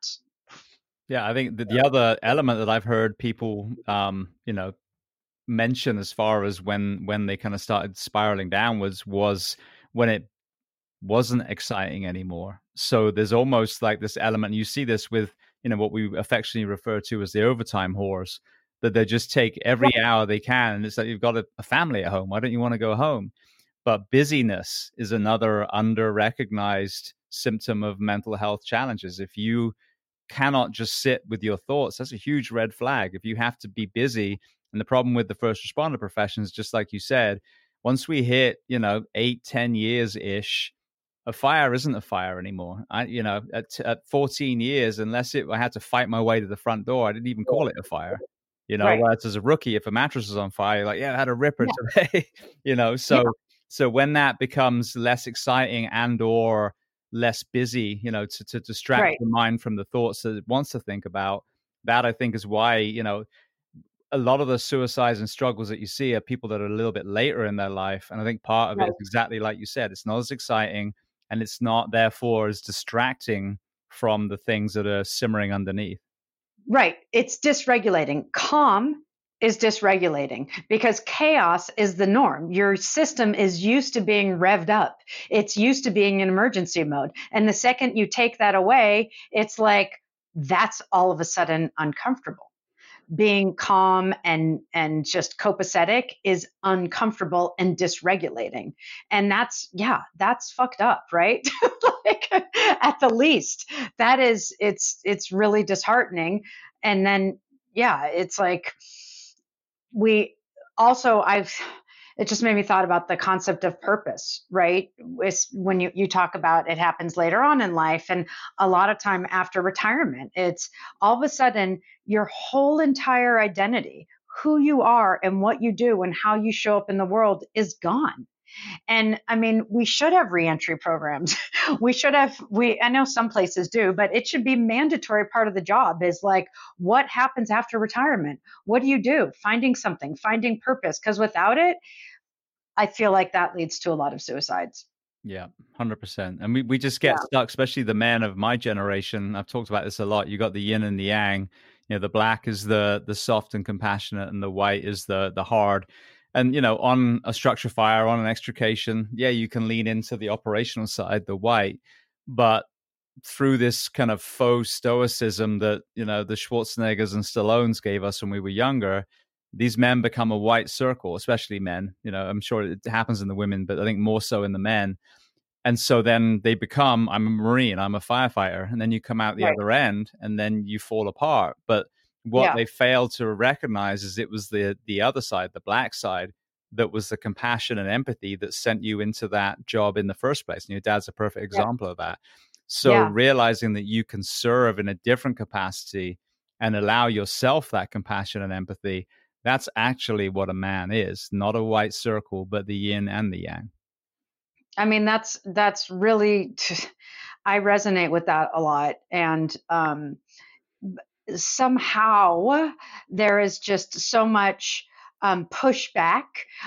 Yeah, I think that the other element that I've heard people, um, you know, mention as far as when when they kind of started spiraling downwards was when it wasn't exciting anymore. So there's almost like this element. You see this with, you know, what we affectionately refer to as the overtime whores, that they just take every hour they can. And it's like, you've got a, a family at home. Why don't you want to go home? But busyness is another under recognized symptom of mental health challenges. If you cannot just sit with your thoughts, that's a huge red flag. If you have to be busy, and the problem with the first responder profession is, just like you said, once we hit, you know, eight, ten years ish, a fire isn't a fire anymore. I, you know, at, at fourteen years, unless it, I had to fight my way to the front door, I didn't even call it a fire. You know, Right. whereas as a rookie, if a mattress is on fire, you're like, yeah, I had a ripper Yeah. today. you know, Yeah. so so when that becomes less exciting and or less busy, you know, to, to distract Right. the mind from the thoughts that it wants to think about, that I think is why, you know, a lot of the suicides and struggles that you see are people that are a little bit later in their life. And I think part of it Right. is exactly like you said, it's not as exciting and it's not therefore as distracting from the things that are simmering underneath. Right. It's dysregulating. Calm is dysregulating, because chaos is the norm. Your system is used to being revved up. It's used to being in emergency mode. And the second you take that away, it's like that's all of a sudden uncomfortable. Being calm and and just copacetic is uncomfortable and dysregulating, and that's, yeah, that's fucked up, right? Like, at the least, that is, it's it's really disheartening. And then, yeah, it's like, we also, I've it just made me thought about the concept of purpose, right? It's when you, you talk about it happens later on in life, and a lot of time after retirement, it's all of a sudden your whole entire identity, who you are and what you do and how you show up in the world, is gone. And I mean, we should have reentry programs. We should have, we, I know some places do, but it should be mandatory part of the job, is like, what happens after retirement? What do you do? Finding something, finding purpose. Because without it, I feel like that leads to a lot of suicides. Yeah, one hundred percent. And we, we just get Yeah. stuck, especially the men of my generation. I've talked about this a lot. You got the yin and the yang. You know, the black is the the soft and compassionate, and the white is the the hard. And, you know, on a structure fire, on an extrication, yeah, you can lean into the operational side, the white. But through this kind of faux stoicism that, you know, the Schwarzeneggers and Stallones gave us when we were younger, these men become a white circle, especially men. You know, I'm sure it happens in the women, but I think more so in the men. And so then they become, I'm a Marine, I'm a firefighter. And then you come out the Right. other end and then you fall apart. But what Yeah. they failed to recognize is it was the the other side, the black side, that was the compassion and empathy that sent you into that job in the first place. And your dad's a perfect Yeah. example of that. So Yeah. realizing that you can serve in a different capacity and allow yourself that compassion and empathy, that's actually what a man is, not a white circle, but the yin and the yang. I mean, that's that's really I resonate with that a lot. And um somehow there is just so much um pushback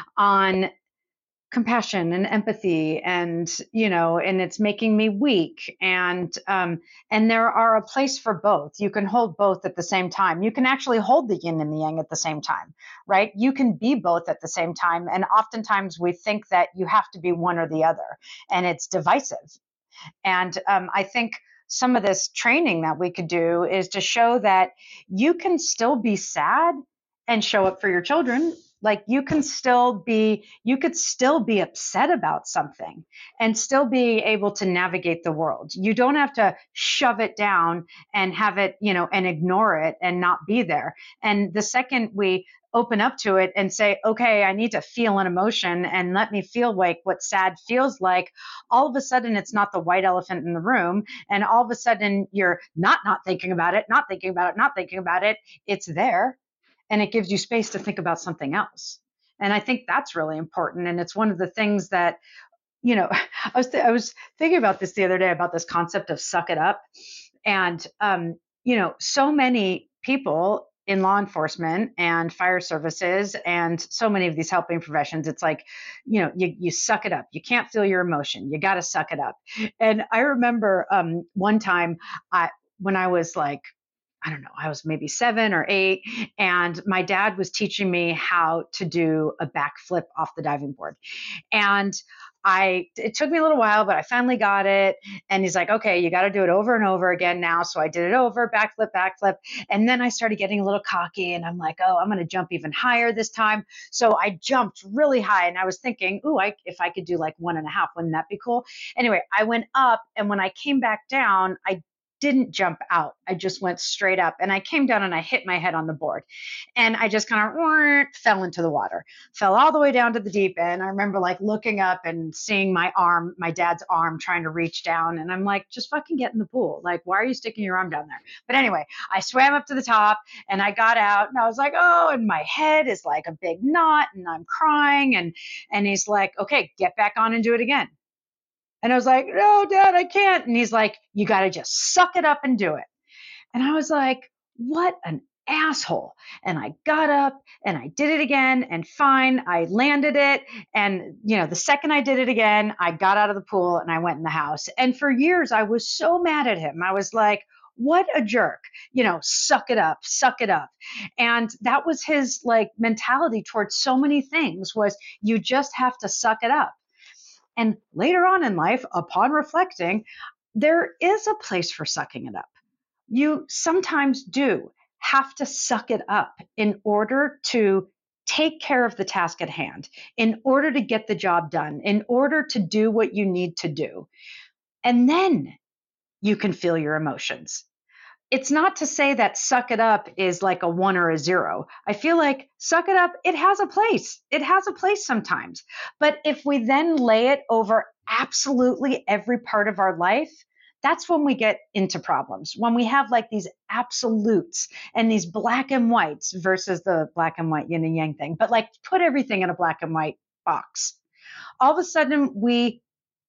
on compassion and empathy, and you know and it's making me weak, and um and there are a place for both. You can hold both at the same time. You can actually hold the yin and the yang at the same time, right? You can be both at the same time, and oftentimes we think that you have to be one or the other, and it's divisive. And um, I think some of this training that we could do is to show that you can still be sad and show up for your children. Like you can still be, you could still be upset about something and still be able to navigate the world. You don't have to shove it down and have it, you know, and ignore it and not be there. And the second we open up to it and say, okay, I need to feel an emotion and let me feel like what sad feels like, all of a sudden it's not the white elephant in the room. And all of a sudden you're not not thinking about it, not thinking about it, not thinking about it. It's there, and it gives you space to think about something else. And I think that's really important. And it's one of the things that, you know, I was th- I was thinking about this the other day, about this concept of suck it up. And um, you know, so many people in law enforcement and fire services and so many of these helping professions, it's like, you know, you, you suck it up. You can't feel your emotion. You got to suck it up. And I remember um, one time I, when I was like, I don't know, I was maybe seven or eight, and my dad was teaching me how to do a backflip off the diving board. And I, it took me a little while, but I finally got it. And he's like, okay, you got to do it over and over again now. So I did it over, backflip, backflip. And then I started getting a little cocky, and I'm like, oh, I'm going to jump even higher this time. So I jumped really high, and I was thinking, ooh, I, if I could do like one and a half, wouldn't that be cool? Anyway, I went up, and when I came back down, I didn't jump out. I just went straight up, and I came down and I hit my head on the board, and I just kind of fell into the water, fell all the way down to the deep end. I remember like looking up and seeing my arm, my dad's arm trying to reach down. And I'm like, just fucking get in the pool. Like, why are you sticking your arm down there? But anyway, I swam up to the top and I got out, and I was like, oh, and my head is like a big knot and I'm crying. And, and he's like, okay, get back on and do it again. And I was like, no, Dad, I can't. And he's like, you got to just suck it up and do it. And I was like, what an asshole. And I got up and I did it again, and fine, I landed it. And, you know, the second I did it again, I got out of the pool and I went in the house. And for years, I was so mad at him. I was like, what a jerk, you know, suck it up, suck it up. And that was his like mentality towards so many things, was you just have to suck it up. And later on in life, upon reflecting, there is a place for sucking it up. You sometimes do have to suck it up in order to take care of the task at hand, in order to get the job done, in order to do what you need to do. And then you can feel your emotions. It's not to say that suck it up is like a one or a zero. I feel like suck it up, it has a place. It has a place sometimes. But if we then lay it over absolutely every part of our life, that's when we get into problems. When we have like these absolutes and these black and whites versus the black and white yin and yang thing, but like put everything in a black and white box. All of a sudden we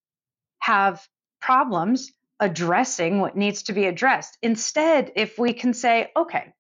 have problems addressing what needs to be addressed. Instead, if we can say, okay,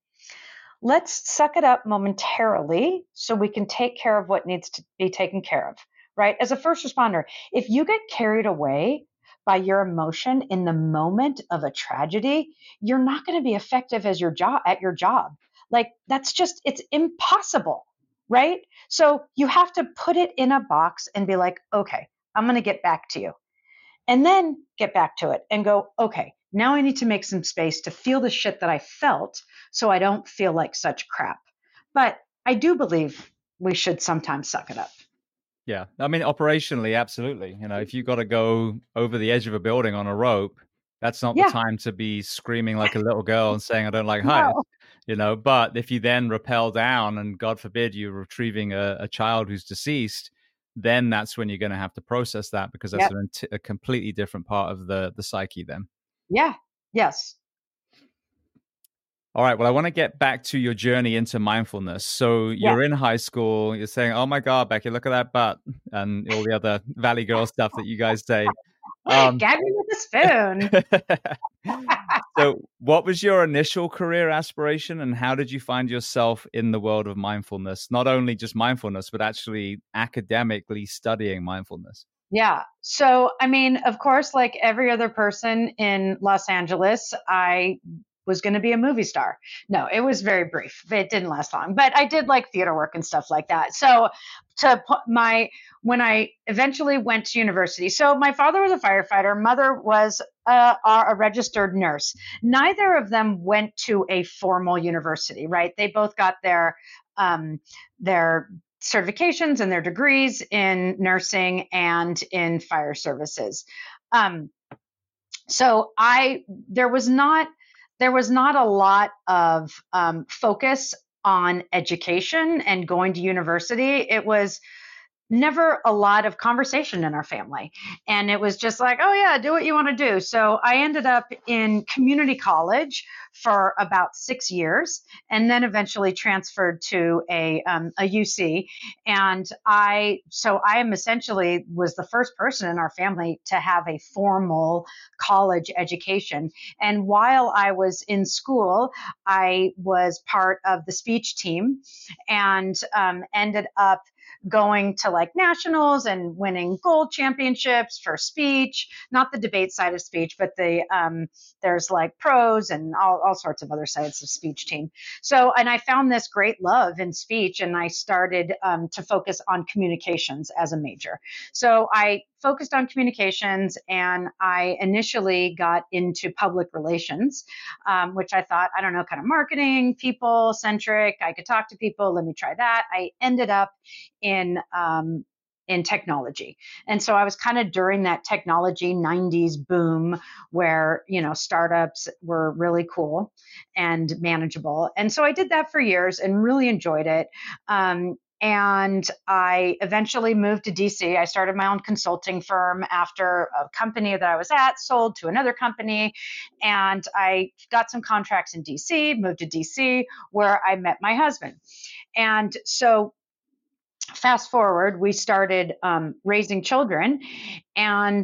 let's suck it up momentarily so we can take care of what needs to be taken care of, right? As a first responder, if you get carried away by your emotion in the moment of a tragedy, you're not going to be effective as your job at your job. Like that's just it's impossible, right? So you have to put it in a box and be like, okay, I'm going to get back to you. And then get back to it and go, okay, now I need to make some space to feel the shit that I felt so I don't feel like such crap. But I do believe we should sometimes suck it up. Yeah. I mean, operationally, absolutely. You know, if you got to go over the edge of a building on a rope, that's not the Yeah. time to be screaming like a little girl and saying, I don't like heights. No. You know, but if you then rappel down and God forbid you're retrieving a, a child who's deceased, then that's when you're going to have to process that because that's Yep. an, a completely different part of the, the psyche then. Yeah. Yes. All right. Well, I want to get back to your journey into mindfulness. So you're Yeah. in high school, you're saying, oh my God, Becky, look at that butt and all the other Valley Girl stuff that you guys say. Um, Gag me with a spoon. So what was your initial career aspiration and how did you find yourself in the world of mindfulness? Not only just mindfulness, but actually academically studying mindfulness. Yeah. So, I mean, of course, like every other person in Los Angeles, I was going to be a movie star. No, it was very brief. It didn't last long, but I did like theater work and stuff like that. So, to put my, when I eventually went to university, so my father was a firefighter, mother was a, a registered nurse. Neither of them went to a formal university, right? They both got their, um, their certifications and their degrees in nursing and in fire services. Um, so I, there was not, there was not a lot of um, focus on education and going to university. It was never a lot of conversation in our family. And it was just like, oh, yeah, do what you want to do. So I ended up in community college for about six years and then eventually transferred to a, um, a U C. And I, so I am essentially was the first person in our family to have a formal college education. And while I was in school, I was part of the speech team and um, ended up going to like nationals and winning gold championships for speech, not the debate side of speech, but the um, there's like pros and all, all sorts of other sides of speech team. So, and I found this great love in speech and I started um, to focus on communications as a major. So I focused on communications and I initially got into public relations, um, which I thought, I don't know, kind of marketing, people centric. I could talk to people. Let me try that. I ended up in um, in technology. And so I was kind of during that technology nineties boom where, you know, startups were really cool and manageable. And so I did that for years and really enjoyed it. Um, and I eventually moved to D C. I started my own consulting firm after a company that I was at sold to another company. And I got some contracts in D C, moved to D C, where I met my husband. And so fast forward, we started um, raising children. And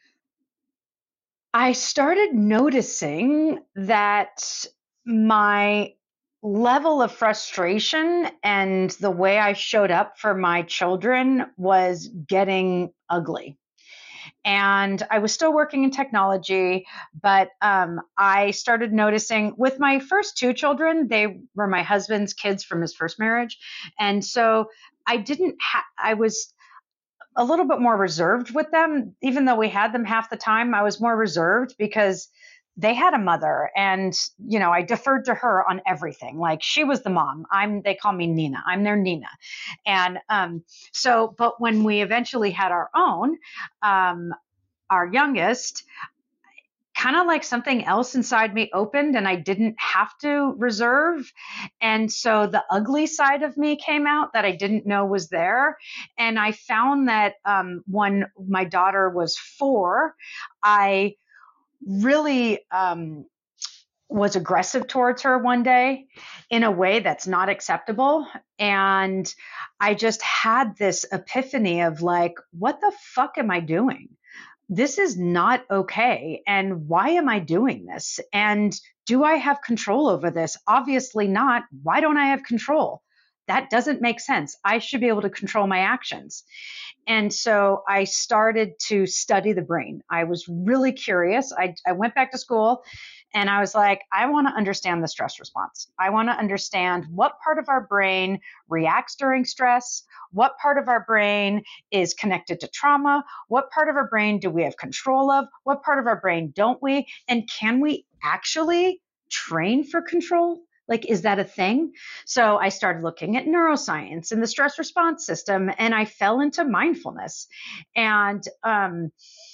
I started noticing that my level of frustration and the way I showed up for my children was getting ugly. And I was still working in technology, but um, I started noticing with my first two children, they were my husband's kids from his first marriage. And so I didn't have, I was a little bit more reserved with them, even though we had them half the time. I was more reserved because they had a mother and, you know, I deferred to her on everything. Like she was the mom. I'm, they call me Nina. I'm their Nina. And um, so, but when we eventually had our own, um, our youngest, kind of like something else inside me opened and I didn't have to reserve. And so the ugly side of me came out that I didn't know was there. And I found that um, when my daughter was four, I really um, was aggressive towards her one day in a way that's not acceptable. And I just had this epiphany of like, what the fuck am I doing? This is not okay. And why am I doing this? And do I have control over this? Obviously not. Why don't I have control? that doesn't make sense. I should be able to control my actions. And so I started to study the brain. I was really curious. I, I went back to school and I was like, I want to understand the stress response. I want to understand what part of our brain reacts during stress, what part of our brain is connected to trauma, what part of our brain do we have control of, what part of our brain don't we, and can we actually train for control? Like, is that a thing? So I started looking at neuroscience and the stress response system, and I fell into mindfulness. And um,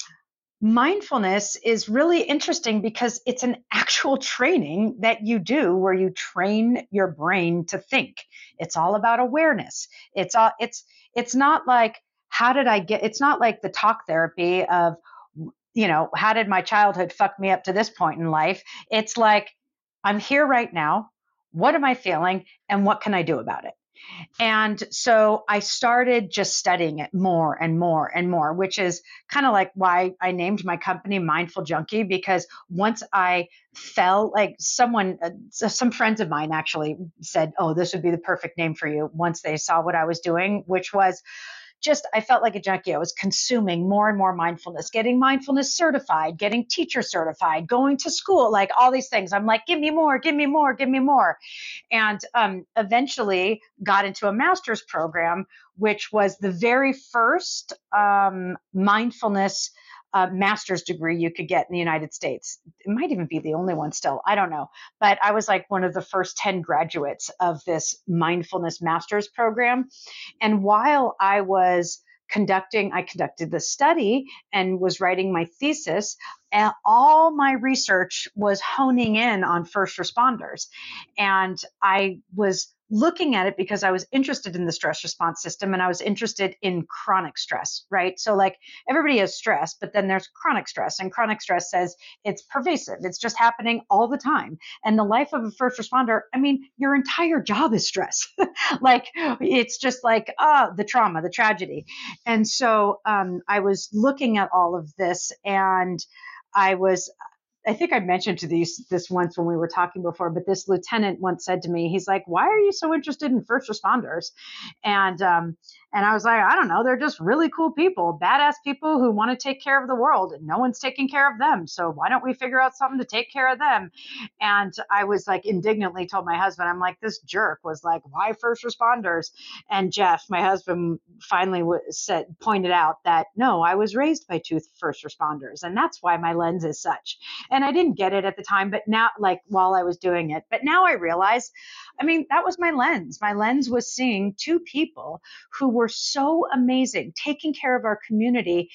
mindfulness is really interesting because it's an actual training that you do where you train your brain to think. It's all about awareness. It's all, it's it's not like, how did I get, it's not like the talk therapy of, you know, how did my childhood fuck me up to this point in life? It's like, I'm here right now. What am I feeling? And what can I do about it? And so I started just studying it more and more and more, which is kind of like why I named my company Mindful Junkie, because once I fell, like someone, uh, some friends of mine actually said, oh, this would be the perfect name for you once they saw what I was doing, which was just, I felt like a junkie. I was consuming more and more mindfulness, getting mindfulness certified, getting teacher certified, going to school, like all these things. I'm like, give me more, give me more, give me more. And um, eventually got into a master's program, which was the very first um, mindfulness uh, master's degree you could get in the United States. It might even be the only one still. I don't know. But I was like one of the first ten graduates of this mindfulness master's program. And while I was conducting, I conducted the study and was writing my thesis, and all my research was honing in on first responders. And I was looking at it because I was interested in the stress response system and I was interested in chronic stress, right? So like everybody has stress, but then there's chronic stress, and chronic stress says it's pervasive. It's just happening all the time. And the life of a first responder, I mean, your entire job is stress. Like it's just like, ah, the trauma, the tragedy. And so um, I was looking at all of this, and I was, I think I mentioned to these this once when we were talking before, but this lieutenant once said to me, he's like, why are you so interested in first responders? And um, and I was like, I don't know, they're just really cool people, badass people who want to take care of the world, and no one's taking care of them. So why don't we figure out something to take care of them? And I was like, indignantly told my husband, I'm like, this jerk was like, why first responders? And Jeff, my husband, finally said, pointed out that no, I was raised by two first responders, and that's why my lens is such. And I didn't get it at the time, but now, like while I was doing it, but now I realize, I mean, that was my lens. My lens was seeing two people who were so amazing, taking care of our community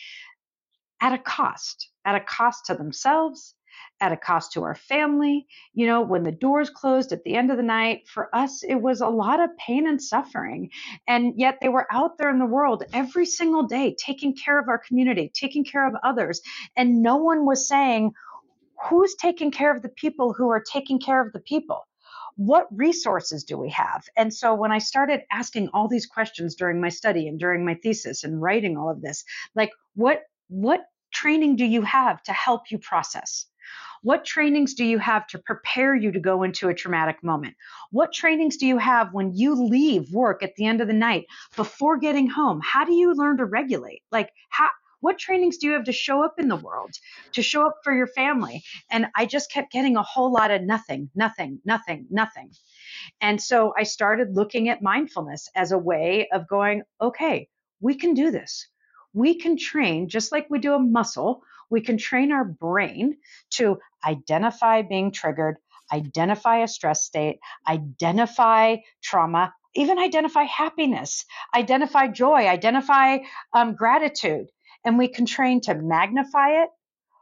at a cost, at a cost to themselves, at a cost to our family. You know, when the doors closed at the end of the night, for us, it was a lot of pain and suffering. And yet they were out there in the world every single day, taking care of our community, taking care of others. And no one was saying, who's taking care of the people who are taking care of the people? What resources do we have? And so when I started asking all these questions during my study and during my thesis and writing all of this, like what what training do you have to help you process? What trainings do you have to prepare you to go into a traumatic moment? What trainings do you have when you leave work at the end of the night before getting home? How do you learn to regulate? Like how What trainings do you have to show up in the world, to show up for your family? And I just kept getting a whole lot of nothing, nothing, nothing, nothing. And so I started looking at mindfulness as a way of going, okay, we can do this. We can train just like we do a muscle. We can train our brain to identify being triggered, identify a stress state, identify trauma, even identify happiness, identify joy, identify um, gratitude. And we can train to magnify it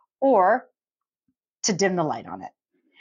or to dim the light on it.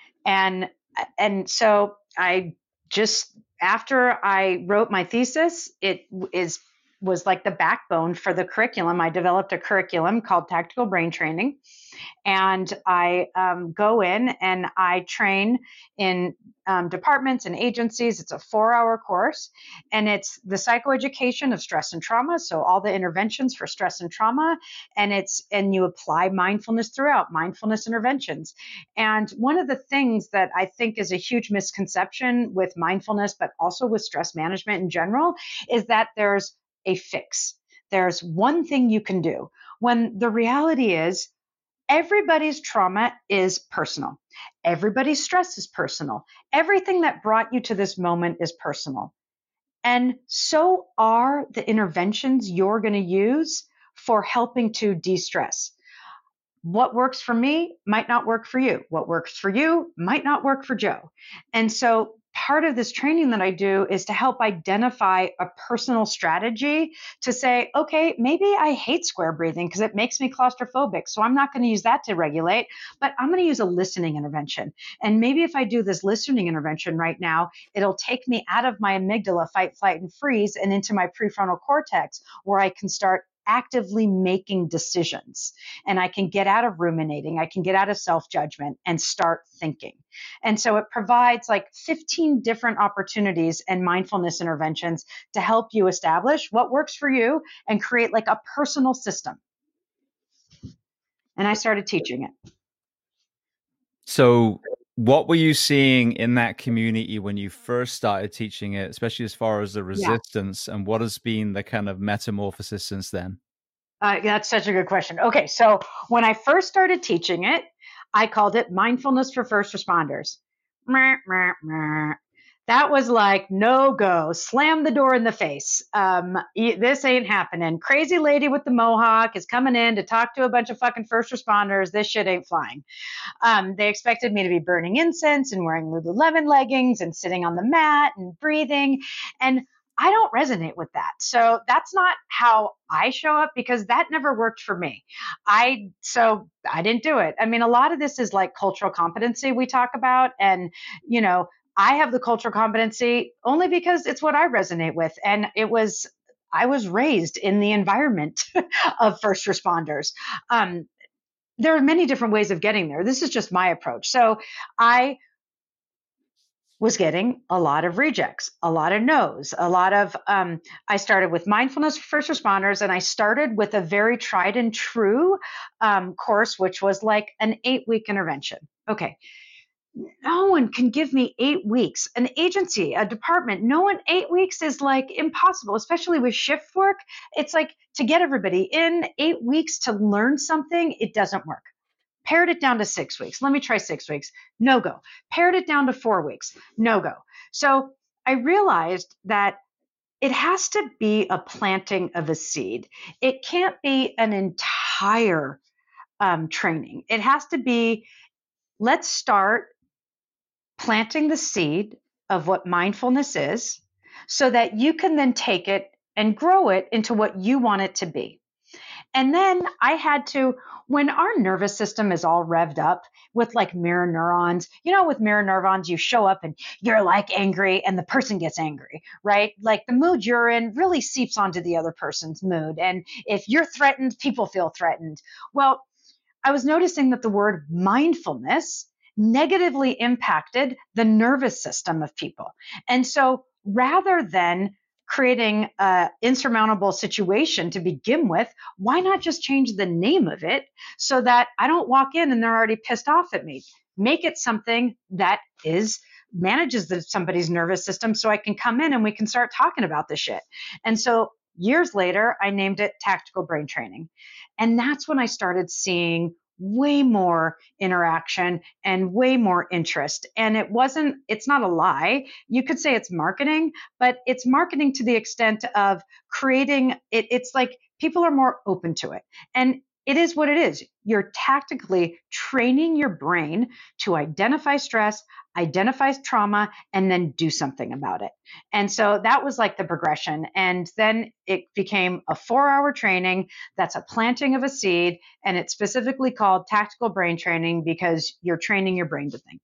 And and so I just, after I wrote my thesis, it is was like the backbone for the curriculum. I developed a curriculum called Tactical Brain Training. And I um, go in and I train in um, departments and agencies. It's a four hour course, and it's the psychoeducation of stress and trauma. So all the interventions for stress and trauma, and it's, and you apply mindfulness throughout, mindfulness interventions. And one of the things that I think is a huge misconception with mindfulness, but also with stress management in general, is that there's a fix. There's one thing you can do, when the reality is everybody's trauma is personal. Everybody's stress is personal. Everything that brought you to this moment is personal. And so are the interventions you're going to use for helping to de-stress. What works for me might not work for you. What works for you might not work for Joe. And so part of this training that I do is to help identify a personal strategy to say, okay, maybe I hate square breathing because it makes me claustrophobic. So I'm not going to use that to regulate, but I'm going to use a listening intervention. And maybe if I do this listening intervention right now, it'll take me out of my amygdala, fight, flight, and freeze, and into my prefrontal cortex, where I can start actively making decisions, and I can get out of ruminating. I can get out of self-judgment and start thinking. And so it provides like fifteen different opportunities and mindfulness interventions to help you establish what works for you and create like a personal system. And I started teaching it. So what were you seeing in that community when you first started teaching it, especially as far as the resistance, yeah. and what has been the kind of metamorphosis since then? Uh, that's such a good question. Okay, so when I first started teaching it, I called it Mindfulness for First Responders. That was like, no go, slam the door in the face. Um, this ain't happening. Crazy lady with the mohawk is coming in to talk to a bunch of fucking first responders. This shit ain't flying. Um, they expected me to be burning incense and wearing Lululemon leggings and sitting on the mat and breathing. And I don't resonate with that. So that's not how I show up, because that never worked for me. I, so I didn't do it. I mean, a lot of this is like cultural competency we talk about. And, you know, I have the cultural competency only because it's what I resonate with. And it was, I was raised in the environment of first responders. Um, there are many different ways of getting there. This is just my approach. So I was getting a lot of rejects, a lot of no's, a lot of, um, I started with mindfulness for first responders, and I started with a very tried and true um, course, which was like an eight week intervention. Okay. No one can give me eight weeks. An agency, a department, no one, eight weeks is like impossible, especially with shift work. It's like to get everybody in eight weeks to learn something, it doesn't work. Pared it down to six weeks. Let me try six weeks. No go. Pared it down to four weeks. No go. So I realized that it has to be a planting of a seed. It can't be an entire um, training. It has to be, let's start planting the seed of what mindfulness is, so that you can then take it and grow it into what you want it to be. And then I had to, when our nervous system is all revved up with like mirror neurons, you know, with mirror neurons, you show up and you're like angry and the person gets angry, right? Like the mood you're in really seeps onto the other person's mood. And if you're threatened, people feel threatened. Well, I was noticing that the word mindfulness negatively impacted the nervous system of people. And so rather than creating an insurmountable situation to begin with, why not just change the name of it so that I don't walk in and they're already pissed off at me? Make it something that is manages the, somebody's nervous system, so I can come in and we can start talking about this shit. And so years later, I named it Tactical Brain Training. And that's when I started seeing way more interaction and way more interest. And it wasn't, it's not a lie. You could say it's marketing, but it's marketing to the extent of creating it. It's like people are more open to it. And it is what it is. You're tactically training your brain to identify stress, identify trauma, and then do something about it. And so that was like the progression. And then it became a four hour training that's a planting of a seed. And it's specifically called Tactical Brain Training because you're training your brain to think.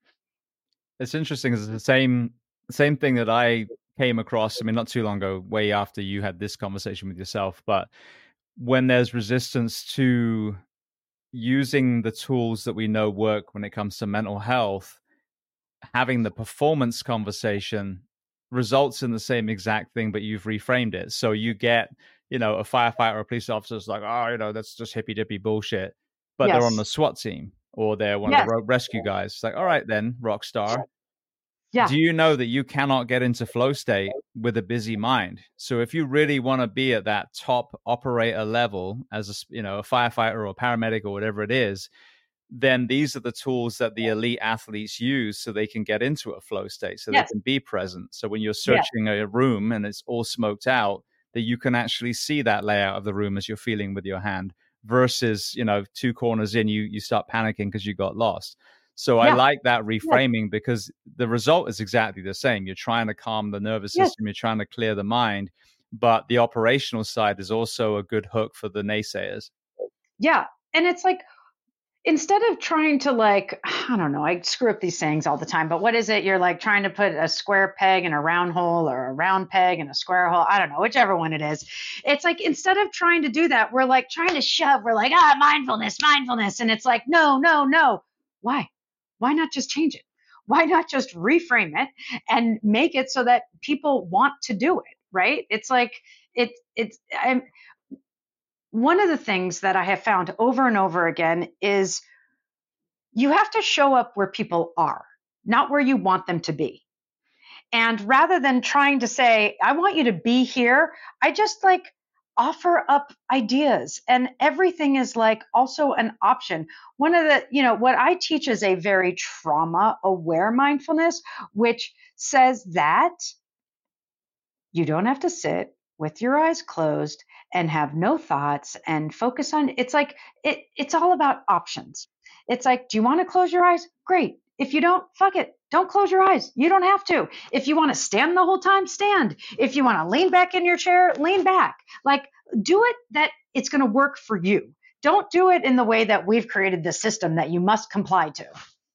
It's interesting. It's the same, same thing that I came across. I mean, not too long ago, way after you had this conversation with yourself, but when there's resistance to using the tools that we know work when it comes to mental health, having the performance conversation results in the same exact thing, but you've reframed it. So you get, you know, a firefighter or a police officer's like, oh, you know, that's just hippy dippy bullshit. But they're on the Yes. SWAT team or they're one of Yes. the rescue guys. It's like, all right, then, rock star. Yeah. Do you know that you cannot get into flow state with a busy mind? So if you really want to be at that top operator level as a, you know, a firefighter or a paramedic or whatever it is, then these are the tools that the elite athletes use so they can get into a flow state, so Yes. they can be present. So when you're Yes. searching a room and it's all smoked out, that you can actually see that layout of the room as you're feeling with your hand versus, you know, two corners in, you you start panicking because you got lost. So I Yeah. like that reframing because the result is exactly the same. You're trying to calm the nervous Yes. system, you're trying to clear the mind, but the operational side is also a good hook for the naysayers. Yeah. And it's like, instead of trying to like, I don't know, I screw up these sayings all the time, but what is it? You're like trying to put a square peg in a round hole or a round peg in a square hole. I don't know, whichever one it is. It's like, instead of trying to do that, we're like trying to shove, we're like, ah, mindfulness, mindfulness. And it's like, no, no, no. Why? Why not just change it? Why not just reframe it and make it so that people want to do it? Right? It's like, it, it's, I'm, one of the things that I have found over and over again is you have to show up where people are, not where you want them to be. And rather than trying to say, I want you to be here, I just like offer up ideas, and everything is like also an option. One of the, you know, what I teach is a very trauma aware mindfulness, which says that you don't have to sit with your eyes closed and have no thoughts and focus on, it's like it it's all about options. It's like, do you want to close your eyes? Great. If you don't, fuck it. Don't close your eyes. You don't have to. If you want to stand the whole time, stand. If you want to lean back in your chair, lean back. Like, do it that it's going to work for you. Don't do it in the way that we've created the system that you must comply to.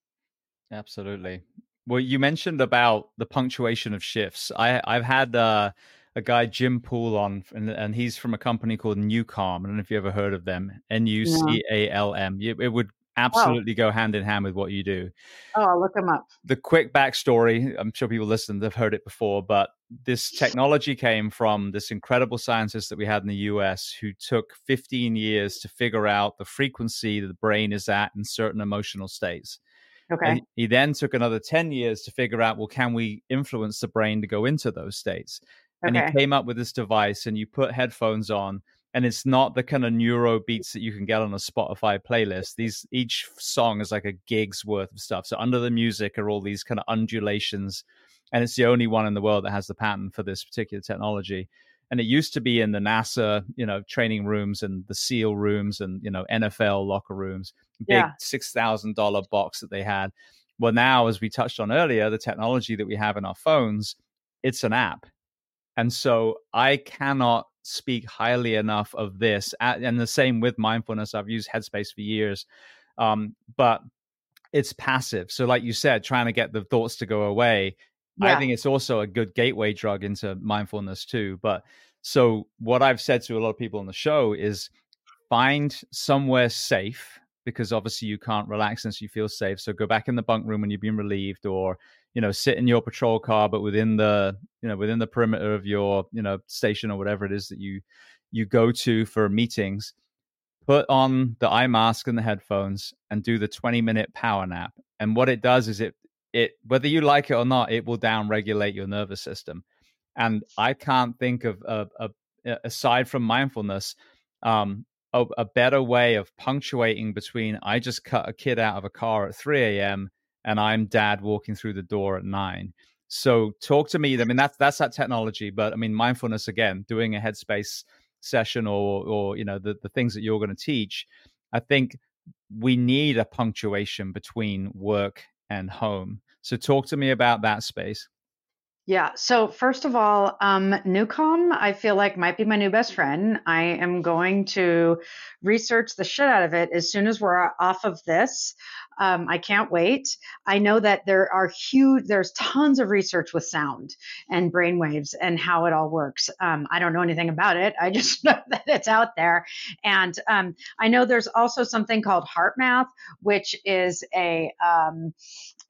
Absolutely. Well, you mentioned about the punctuation of shifts. I, I've had uh, a guy, Jim Poole, on, and, and he's from a company called Newcalm. I don't know if you ever heard of them. N U C A L M. It would absolutely oh. go hand in hand with what you do. Oh, I'll look them up. The quick backstory, I'm sure people listening have heard it before, but this technology came from this incredible scientist that we had in the U S who took fifteen years to figure out the frequency that the brain is at in certain emotional states. Okay. And he then took another ten years to figure out, well, can we influence the brain to go into those states? And okay. he came up with this device, and you put headphones on, and it's not the kind of neuro beats that you can get on a Spotify playlist. These, each song is like a gig's worth of stuff. So under the music are all these kind of undulations, and it's the only one in the world that has the patent for this particular technology. And it used to be in the NASA, you know, training rooms and the SEAL rooms and, you know, N F L locker rooms, big yeah. six thousand dollars box that they had. Well, now, as we touched on earlier, the technology that we have in our phones, it's an app. And so I cannot speak highly enough of this. And the same with mindfulness. I've used Headspace for years, um, but it's passive. So like you said, trying to get the thoughts to go away, yeah. I think it's also a good gateway drug into mindfulness too. But so what I've said to a lot of people on the show is find somewhere safe, because obviously you can't relax unless you feel safe. So go back in the bunk room when you've been relieved, or, you know, sit in your patrol car, but within the, you know, within the perimeter of your, you know, station or whatever it is that you, you go to for meetings. Put on the eye mask and the headphones and do the twenty minute power nap. And what it does is it, it, whether you like it or not, it will down regulate your nervous system. And I can't think of a, a aside from mindfulness, um, a, a better way of punctuating between I just cut a kid out of a car at three a.m. and I'm dad walking through the door at nine. So talk to me. I mean, that's, that's that technology, but I mean, mindfulness, again, doing a Headspace session or, or, you know, the, the things that you're going to teach. I think we need a punctuation between work and home. So talk to me about that space. Yeah. So first of all, um, Newcom, I feel like might be my new best friend. I am going to research the shit out of it as soon as we're off of this. Um, I can't wait. I know that there are huge, there's tons of research with sound and brainwaves and how it all works. Um, I don't know anything about it. I just know that it's out there. And um, I know there's also something called HeartMath, which is a, um,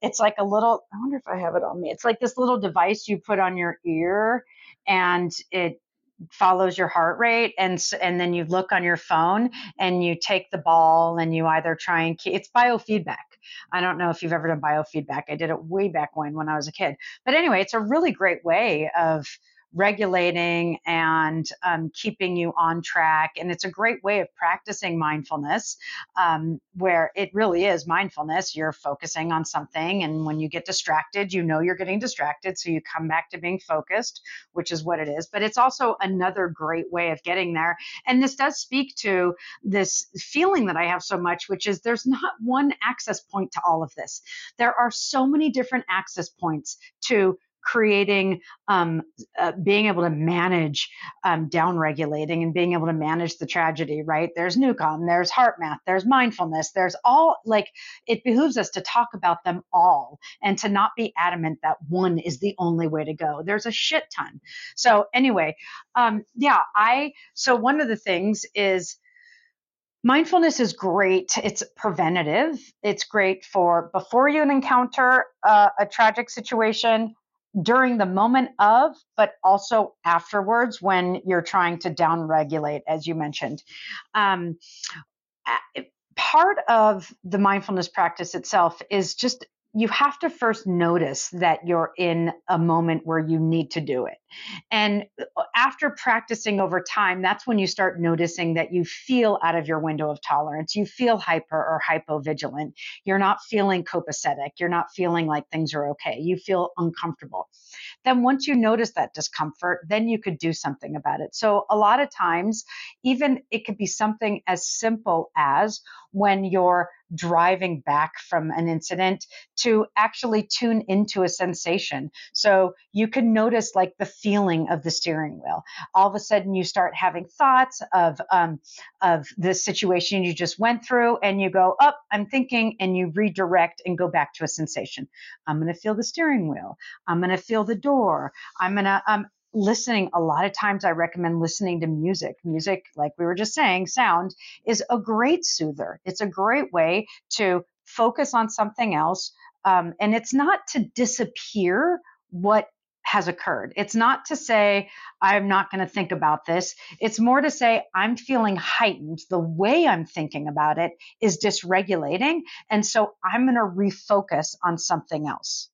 It's like a little, I wonder if I have it on me. It's like this little device you put on your ear, and it follows your heart rate, and and then you look on your phone and you take the ball and you either try and keep, it's biofeedback. I don't know if you've ever done biofeedback. I did it way back when when I was a kid. But anyway, it's a really great way of regulating and um, keeping you on track. And it's a great way of practicing mindfulness, um, where it really is mindfulness. You're focusing on something, and when you get distracted, you know you're getting distracted, so you come back to being focused, which is what it is. But it's also another great way of getting there. And this does speak to this feeling that I have so much, which is there's not one access point to all of this. There are so many different access points to creating, um, uh, being able to manage um, down regulating and being able to manage the tragedy, right? There's Newcom, there's HeartMath, there's mindfulness, there's all, like, it behooves us to talk about them all and to not be adamant that one is the only way to go. There's a shit ton. So anyway, um, yeah, I, so one of the things is, mindfulness is great. It's preventative. It's great for before you encounter uh, a tragic situation, during the moment of, but also afterwards when you're trying to downregulate, as you mentioned. Um, part of the mindfulness practice itself is just, you have to first notice that you're in a moment where you need to do it. And after practicing over time, that's when you start noticing that you feel out of your window of tolerance. You feel hyper or hypovigilant. You're not feeling copacetic. You're not feeling like things are okay. You feel uncomfortable. Then once you notice that discomfort, then you could do something about it. So a lot of times, even it could be something as simple as when you're driving back from an incident to actually tune into a sensation. So you can notice like the feeling of the steering wheel. All of a sudden you start having thoughts of, um, of the situation you just went through, and you go, oh, I'm thinking, and you redirect and go back to a sensation. I'm going to feel the steering wheel. I'm going to feel the door. I'm going to, um, listening. A lot of times I recommend listening to music. Music, like we were just saying, sound is a great soother. It's a great way to focus on something else. Um, and it's not to disappear what has occurred. It's not to say, I'm not going to think about this. It's more to say, I'm feeling heightened. The way I'm thinking about it is dysregulating. And so I'm going to refocus on something else.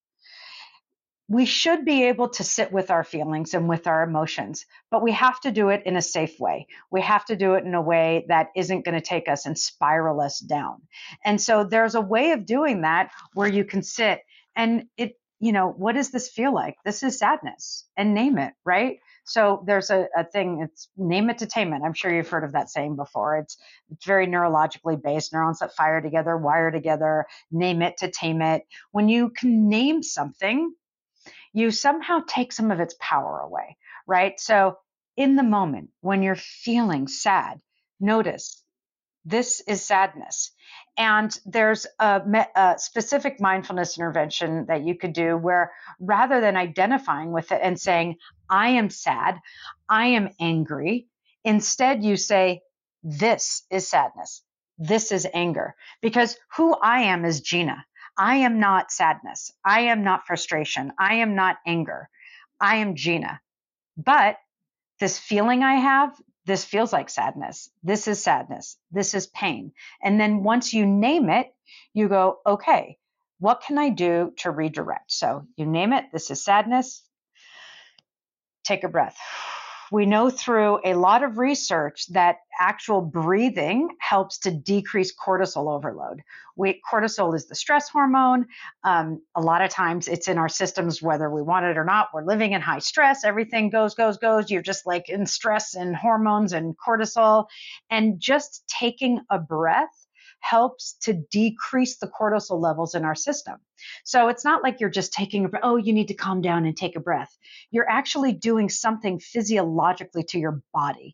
We should be able to sit with our feelings and with our emotions, but we have to do it in a safe way. We have to do it in a way that isn't going to take us and spiral us down. And so there's a way of doing that where you can sit and it, you know, what does this feel like? This is sadness, and name it, right? So there's a, a thing, it's name it to tame it. I'm sure you've heard of that saying before. It's, it's very neurologically based. Neurons that fire together, wire together, name it to tame it. When you can name something, you somehow take some of its power away, right? So in the moment when you're feeling sad, notice this is sadness. And there's a, a specific mindfulness intervention that you could do where rather than identifying with it and saying, I am sad, I am angry, instead you say, this is sadness. This is anger. Because who I am is Gina. I am not sadness. I am not frustration. I am not anger. I am Gina. But this feeling I have, this feels like sadness. This is sadness. This is pain. And then once you name it, you go, okay, what can I do to redirect? So you name it. This is sadness. Take a breath. We know through a lot of research that actual breathing helps to decrease cortisol overload. We, cortisol is the stress hormone. Um, a lot of times it's in our systems, whether we want it or not. We're living in high stress. Everything goes, goes, goes. You're just like in stress and hormones and cortisol. And just taking a breath helps to decrease the cortisol levels in our system. So it's not like you're just taking a breath, oh, you need to calm down and take a breath. You're actually doing something physiologically to your body.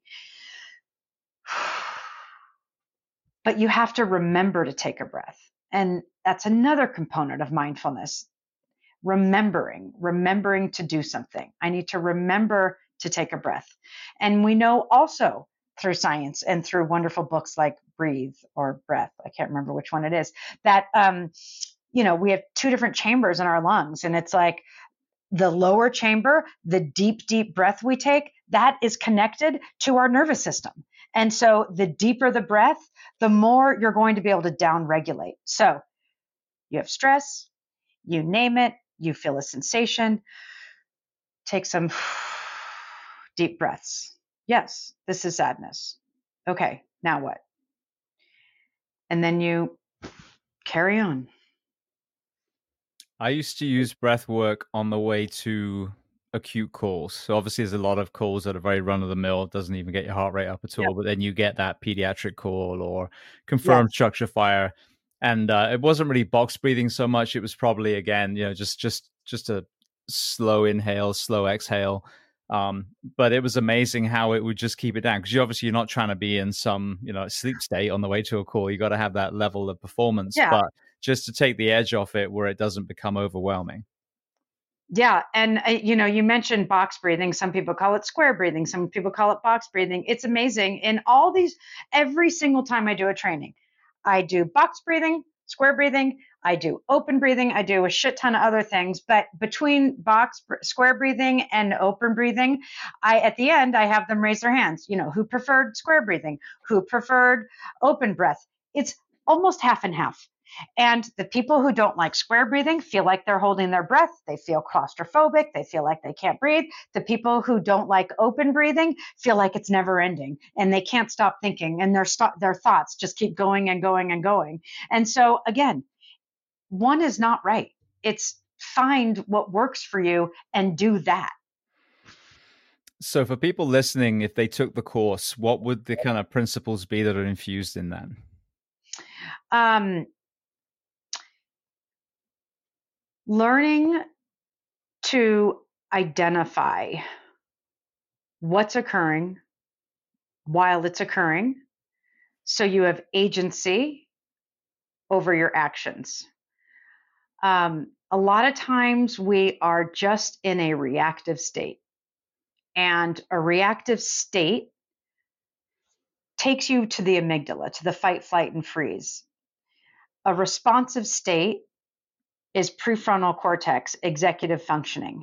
But you have to remember to take a breath. And that's another component of mindfulness. Remembering, remembering to do something. I need to remember to take a breath. And we know also through science and through wonderful books like Breathe or Breath, I can't remember which one it is, that um, you know, we have two different chambers in our lungs, and it's like the lower chamber, the deep, deep breath we take, that is connected to our nervous system. And so the deeper the breath, the more you're going to be able to down regulate. So you have stress, you name it, you feel a sensation, take some deep breaths. Yes, this is sadness. Okay, now what? And then you carry on. I used to use breath work on the way to acute calls. So obviously there's a lot of calls that are very run of the mill. It doesn't even get your heart rate up at all. Yep. But then you get that pediatric call or confirmed Yes. structure fire. And uh, it wasn't really box breathing so much. It was probably, again, you know, just just just a slow inhale, slow exhale. Um, but it was amazing how it would just keep it down, because you obviously you're not trying to be in some, you know, sleep state on the way to a call. You got to have that level of performance, Yeah. but just to take the edge off it where it doesn't become overwhelming. Yeah. And, uh, you know, you mentioned box breathing. Some people call it square breathing. Some people call it box breathing. It's amazing. In all these, every single time I do a training, I do box breathing, square breathing, I do open breathing, I do a shit ton of other things. But between box, square breathing and open breathing, I, at the end, I have them raise their hands. You know, who preferred square breathing, who preferred open breath. It's almost half and half. And the people who don't like square breathing feel like they're holding their breath. They feel claustrophobic. They feel like they can't breathe. The people who don't like open breathing feel like it's never ending and they can't stop thinking, and their, st- their thoughts just keep going and going and going. And so, again, one is not right. It's find what works for you and do that. So for people listening, if they took the course, what would the kind of principles be that are infused in that? Um, learning to identify what's occurring while it's occurring, so you have agency over your actions. Um, a lot of times we are just in a reactive state, and a reactive state takes you to the amygdala, to the fight, flight, and freeze. A responsive state is prefrontal cortex, executive functioning.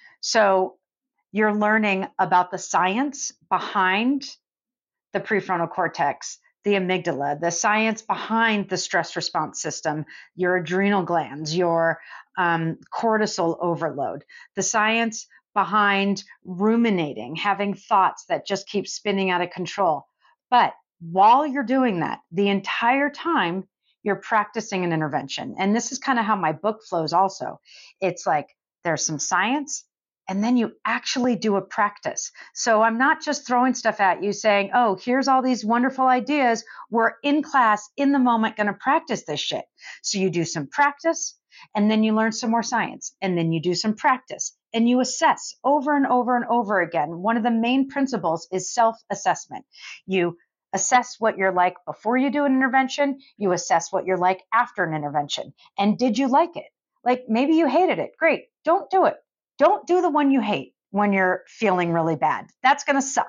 So you're learning about the science behind the prefrontal cortex, the amygdala, the science behind the stress response system, your adrenal glands, your um, cortisol overload, the science behind ruminating, having thoughts that just keep spinning out of control. But while you're doing that, the entire time, you're practicing an intervention. And this is kind of how my book flows also. It's like there's some science, and then you actually do a practice. So I'm not just throwing stuff at you saying, oh, here's all these wonderful ideas. We're in class, in the moment, going to practice this shit. So you do some practice, and then you learn some more science, and then you do some practice, and you assess over and over and over again. One of the main principles is self-assessment. You assess what you're like before you do an intervention. You assess what you're like after an intervention. And did you like it? Like, maybe you hated it. Great. Don't do it. Don't do the one you hate when you're feeling really bad. That's going to suck.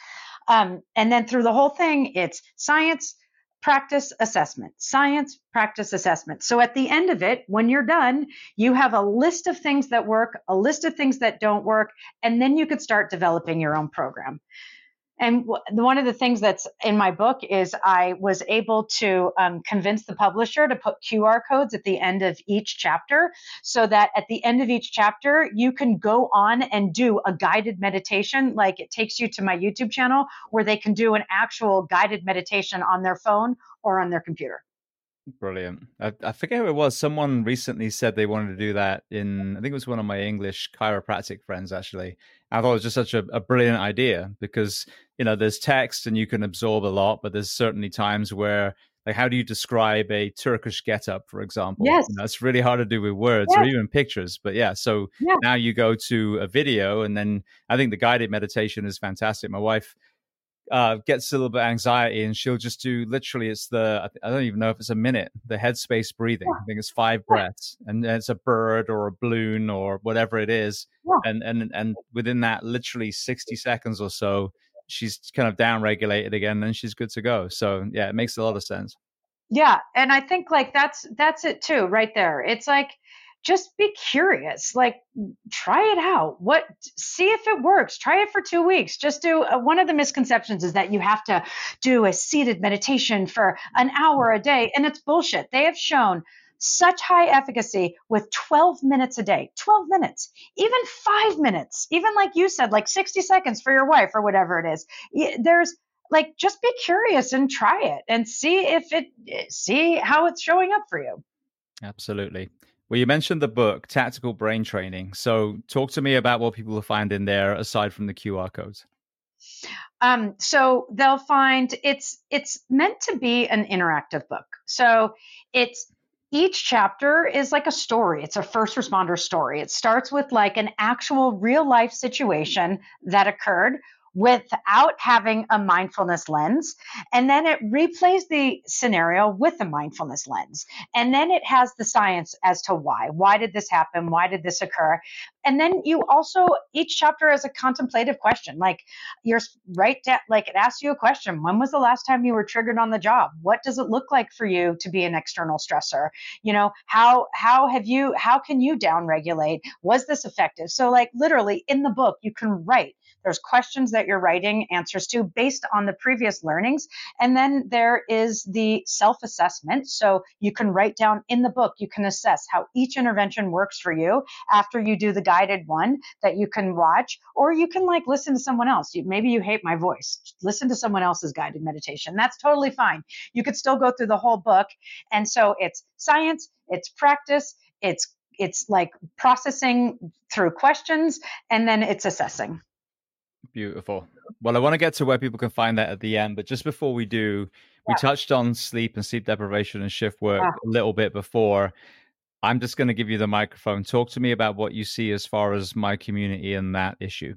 Um, and then through the whole thing, it's science, practice, assessment, science, practice, assessment. So at the end of it, when you're done, you have a list of things that work, a list of things that don't work, and then you could start developing your own program. And one of the things that's in my book is I was able to um, convince the publisher to put Q R codes at the end of each chapter, so that at the end of each chapter, you can go on and do a guided meditation. Like, it takes you to my YouTube channel where they can do an actual guided meditation on their phone or on their computer. Brilliant. I, I forget who it was. Someone recently said they wanted to do that in, I think it was one of my English chiropractic friends, actually. I thought it was just such a, a brilliant idea, because, you know, there's text and you can absorb a lot, but there's certainly times where, like, how do you describe a Turkish getup, for example? Yes. You know, it's really hard to do with words yes. or even pictures. But yeah, so yeah. Now you go to a video, and then I think the guided meditation is fantastic. My wife Uh, gets a little bit of anxiety, and she'll just do literally, it's the, I don't even know if it's a minute, the headspace breathing. Yeah. I think it's five yeah. breaths, and it's a bird or a balloon or whatever it is. Yeah. And, and, and within that, literally sixty seconds or so, she's kind of down regulated again, and she's good to go. So yeah, it makes a lot of sense. Yeah, and I think like that's that's it too, right there. It's like just be curious, like try it out. What see if it works. Try it for two weeks. Just do uh, one of the misconceptions is that you have to do a seated meditation for an hour a day, and it's bullshit. They have shown such high efficacy with twelve minutes a day. twelve minutes. Even five minutes. Even like you said like sixty seconds for your wife or whatever it is. There's like just be curious and try it and see if it see how it's showing up for you. Absolutely. Well, you mentioned the book, Tactical Brain Training. So talk to me about what people will find in there aside from the Q R codes. Um, so they'll find it's it's meant to be an interactive book. So it's each chapter is like a story. It's a first responder story. It starts with like an actual real life situation that occurred without having a mindfulness lens. And then it replays the scenario with a mindfulness lens. And then it has the science as to why. Why did this happen? Why did this occur? And then you also, each chapter has a contemplative question. Like you're right down, like it asks you a question. When was the last time you were triggered on the job? What does it look like for you to be an external stressor? You know, how how have you how can you down regulate? Was this effective? So like literally in the book you can write. There's questions that you're writing answers to based on the previous learnings. And then there is the self-assessment. So you can write down in the book, you can assess how each intervention works for you after you do the guided one that you can watch, or you can like listen to someone else. You, maybe you hate my voice. Listen to someone else's guided meditation. That's totally fine. You could still go through the whole book. And so it's science, it's practice, it's it's like processing through questions, and then it's assessing. Beautiful. Well, I want to get to where people can find that at the end, but just before we do, we Yeah. touched on sleep and sleep deprivation and shift work Yeah. a little bit before. I'm just going to give you the microphone. Talk to me about what you see as far as my community and that issue.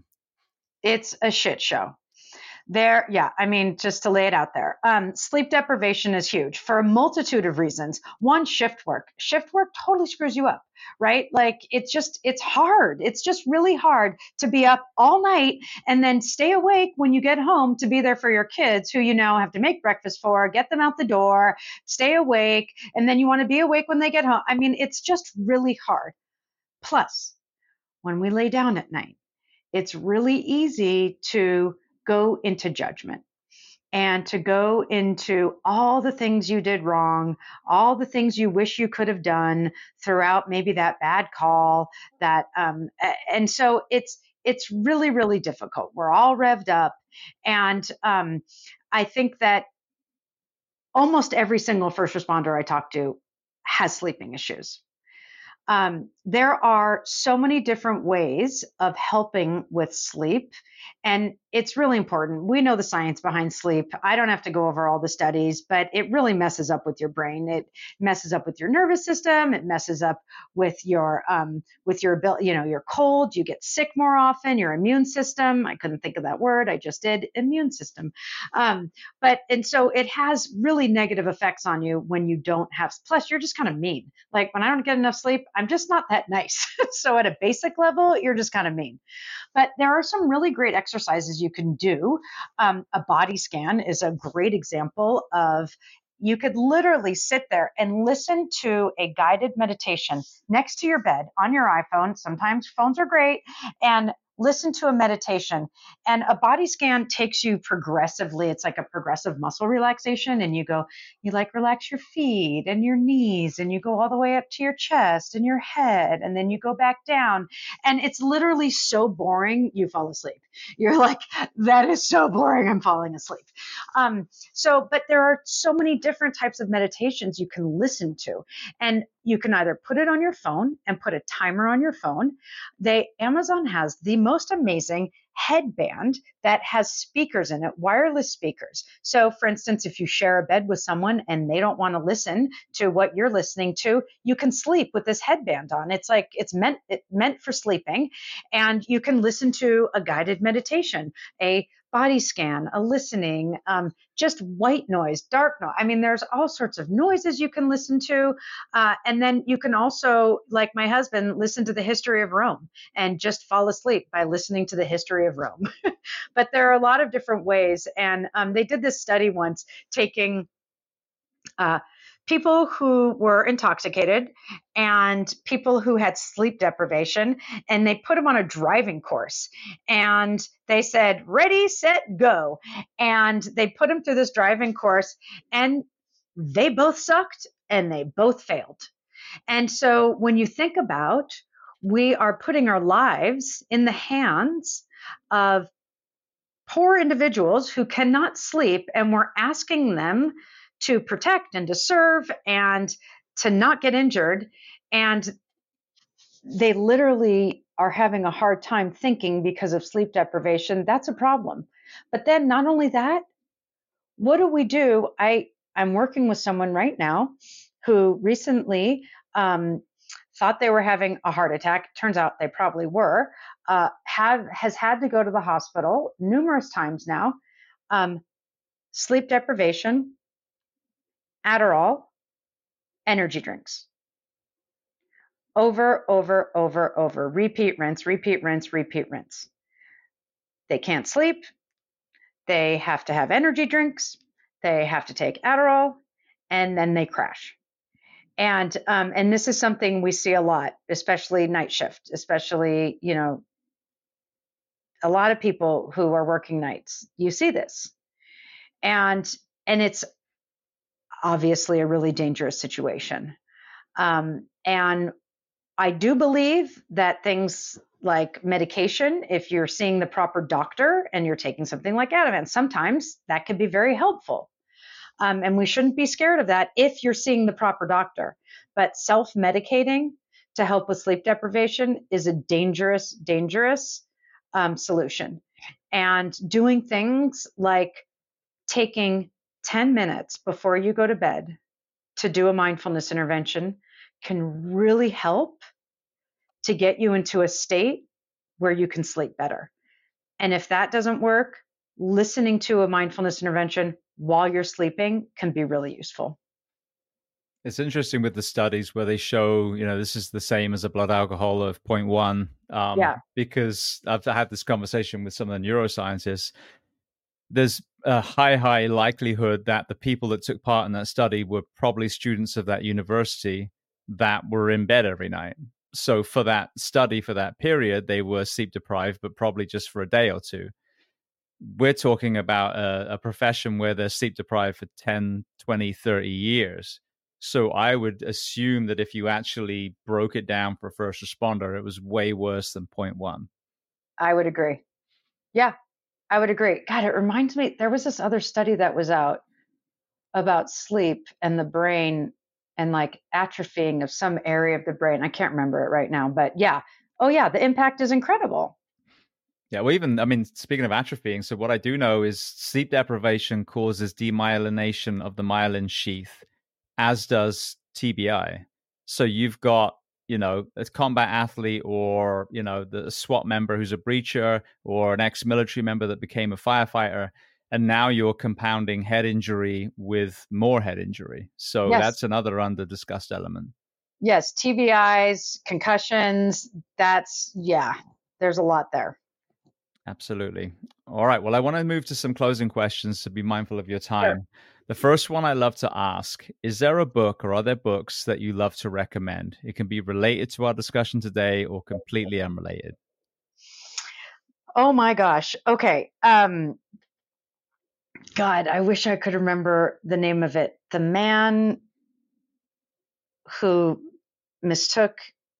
It's a shit show. There, yeah, I mean, just to lay it out there, um, sleep deprivation is huge for a multitude of reasons. One, shift work. Shift work totally screws you up, right? Like it's just, it's hard. It's just really hard to be up all night and then stay awake when you get home to be there for your kids who you now have to make breakfast for, get them out the door, stay awake, and then you want to be awake when they get home. I mean, it's just really hard. Plus, when we lay down at night, it's really easy to go into judgment and to go into all the things you did wrong, all the things you wish you could have done throughout maybe that bad call that um, and so it's it's really really difficult. We're all revved up, and um, I think that almost every single first responder I talk to has sleeping issues. Um, there are so many different ways of helping with sleep, and it's really important. We know the science behind sleep. I don't have to go over all the studies, but it really messes up with your brain. It messes up with your nervous system. It messes up with your um, with your ability. You know, you're cold. You get sick more often. Your immune system. I couldn't think of that word. I just did immune system. Um, but and so it has really negative effects on you when you don't have. Plus, you're just kind of mean. Like when I don't get enough sleep, I'm just not that nice. So at a basic level, you're just kind of mean. But there are some really great exercises you can do. Um, a body scan is a great example of you could literally sit there and listen to a guided meditation next to your bed on your iPhone. Sometimes phones are great. And listen to a meditation, and a body scan takes you progressively. It's like a progressive muscle relaxation, and you go, you like relax your feet and your knees, and you go all the way up to your chest and your head, and then you go back down, and it's literally so boring you fall asleep. You're like, that is so boring, I'm falling asleep. Um, so, but there are so many different types of meditations you can listen to, and you can either put it on your phone and put a timer on your phone. They Amazon has the most amazing headband that has speakers in it, wireless speakers. So for instance, if you share a bed with someone and they don't want to listen to what you're listening to, you can sleep with this headband on. It's like it's meant it meant for sleeping, and you can listen to a guided meditation, a body scan, a listening, um, just white noise, dark noise. I mean, there's all sorts of noises you can listen to. Uh, and then you can also, like my husband, listen to the history of Rome and just fall asleep by listening to the history of Rome. But there are a lot of different ways. And um, they did this study once taking uh, people who were intoxicated and people who had sleep deprivation, and they put them on a driving course. And they said, ready, set, go. And they put them through this driving course, and they both sucked and they both failed. And so when you think about, we are putting our lives in the hands of poor individuals who cannot sleep, and we're asking them to protect and to serve and to not get injured. And they literally are having a hard time thinking because of sleep deprivation. That's a problem. But then not only that, what do we do? I, I'm working with someone right now who recently um, thought they were having a heart attack. Turns out they probably were. Uh, have has had to go to the hospital numerous times now. Um, sleep deprivation, Adderall, energy drinks. Over, over, over, over. Repeat, rinse, repeat, rinse, repeat, rinse. They can't sleep. They have to have energy drinks. They have to take Adderall, and then they crash. And um, and this is something we see a lot, especially night shift, especially, you know, a lot of people who are working nights. You see this. And and it's obviously a really dangerous situation. Um, and I do believe that things like medication, if you're seeing the proper doctor and you're taking something like Ativan, sometimes that can be very helpful. Um, and we shouldn't be scared of that if you're seeing the proper doctor. But self-medicating to help with sleep deprivation is a dangerous, dangerous um, solution. And doing things like taking ten minutes before you go to bed to do a mindfulness intervention can really help to get you into a state where you can sleep better. And if that doesn't work, listening to a mindfulness intervention while you're sleeping can be really useful. It's interesting with the studies where they show, you know, this is the same as a blood alcohol of zero point one. Um, yeah. Because I've had this conversation with some of the neuroscientists. There's a high, high likelihood that the people that took part in that study were probably students of that university that were in bed every night. So for that study, for that period, they were sleep deprived, but probably just for a day or two. We're talking about a, a profession where they're sleep deprived for ten, twenty, thirty years. So I would assume that if you actually broke it down for a first responder, it was way worse than zero point one. I would agree. Yeah, I would agree. God, it reminds me, there was this other study that was out about sleep and the brain and like atrophying of some area of the brain. I can't remember it right now, but yeah. Oh yeah, the impact is incredible. Yeah, well, even, I mean, speaking of atrophying, so what I do know is sleep deprivation causes demyelination of the myelin sheath, as does T B I. So you've got, you know, a combat athlete or, you know, the SWAT member who's a breacher or an ex-military member that became a firefighter, and now you're compounding head injury with more head injury. So Yes. that's another under-discussed element. Yes, T B Is, concussions, that's, yeah, there's a lot there. Absolutely. All right. Well, I want to move to some closing questions to be mindful of your time. Sure. The first one I love to ask, is there a book or are there books that you love to recommend? It can be related to our discussion today or completely unrelated. Oh my gosh. Okay. Um, God, I wish I could remember the name of it. The man who mistook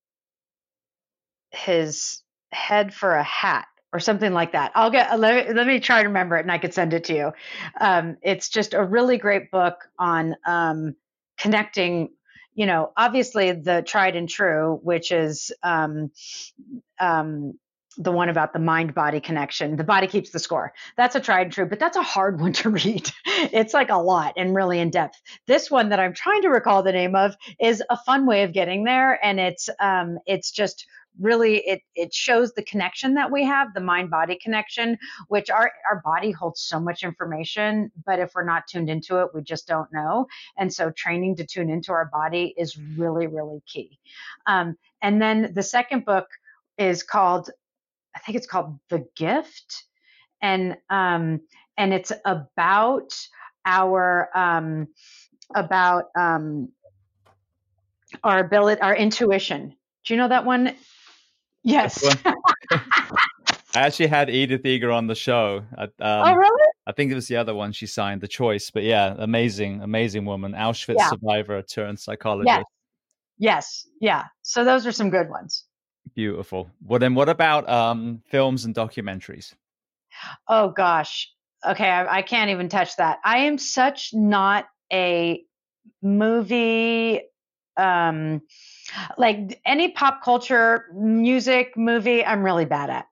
his head for a hat or something like that. I'll get, let me, let me try to remember it and I could send it to you. Um, it's just a really great book on um, connecting, you know, obviously the tried and true, which is um, um, the one about the mind-body connection. The body keeps the score. That's a tried and true, but that's a hard one to read. It's like a lot and really in depth. This one that I'm trying to recall the name of is a fun way of getting there. And it's um, it's just really, it it shows the connection that we have, the mind-body connection, which our, our body holds so much information, but if we're not tuned into it, we just don't know. And so training to tune into our body is really, really key. Um, and then the second book is called, I think it's called The Gift. And, um, and it's about our, um, about um, our ability, our intuition. Do you know that one? Which Yes. one? I actually had Edith Eger on the show. I, Oh, um, really? I think it was the other one she signed, The Choice. But yeah, amazing, amazing woman. Auschwitz Yeah. survivor turned Yes. psychologist. Yes. Yeah. So those are some good ones. Beautiful. Well, then what about um, films and documentaries? Oh gosh. Okay, I, I can't even touch that. I am such not a movie um like any pop culture music movie I'm really bad at.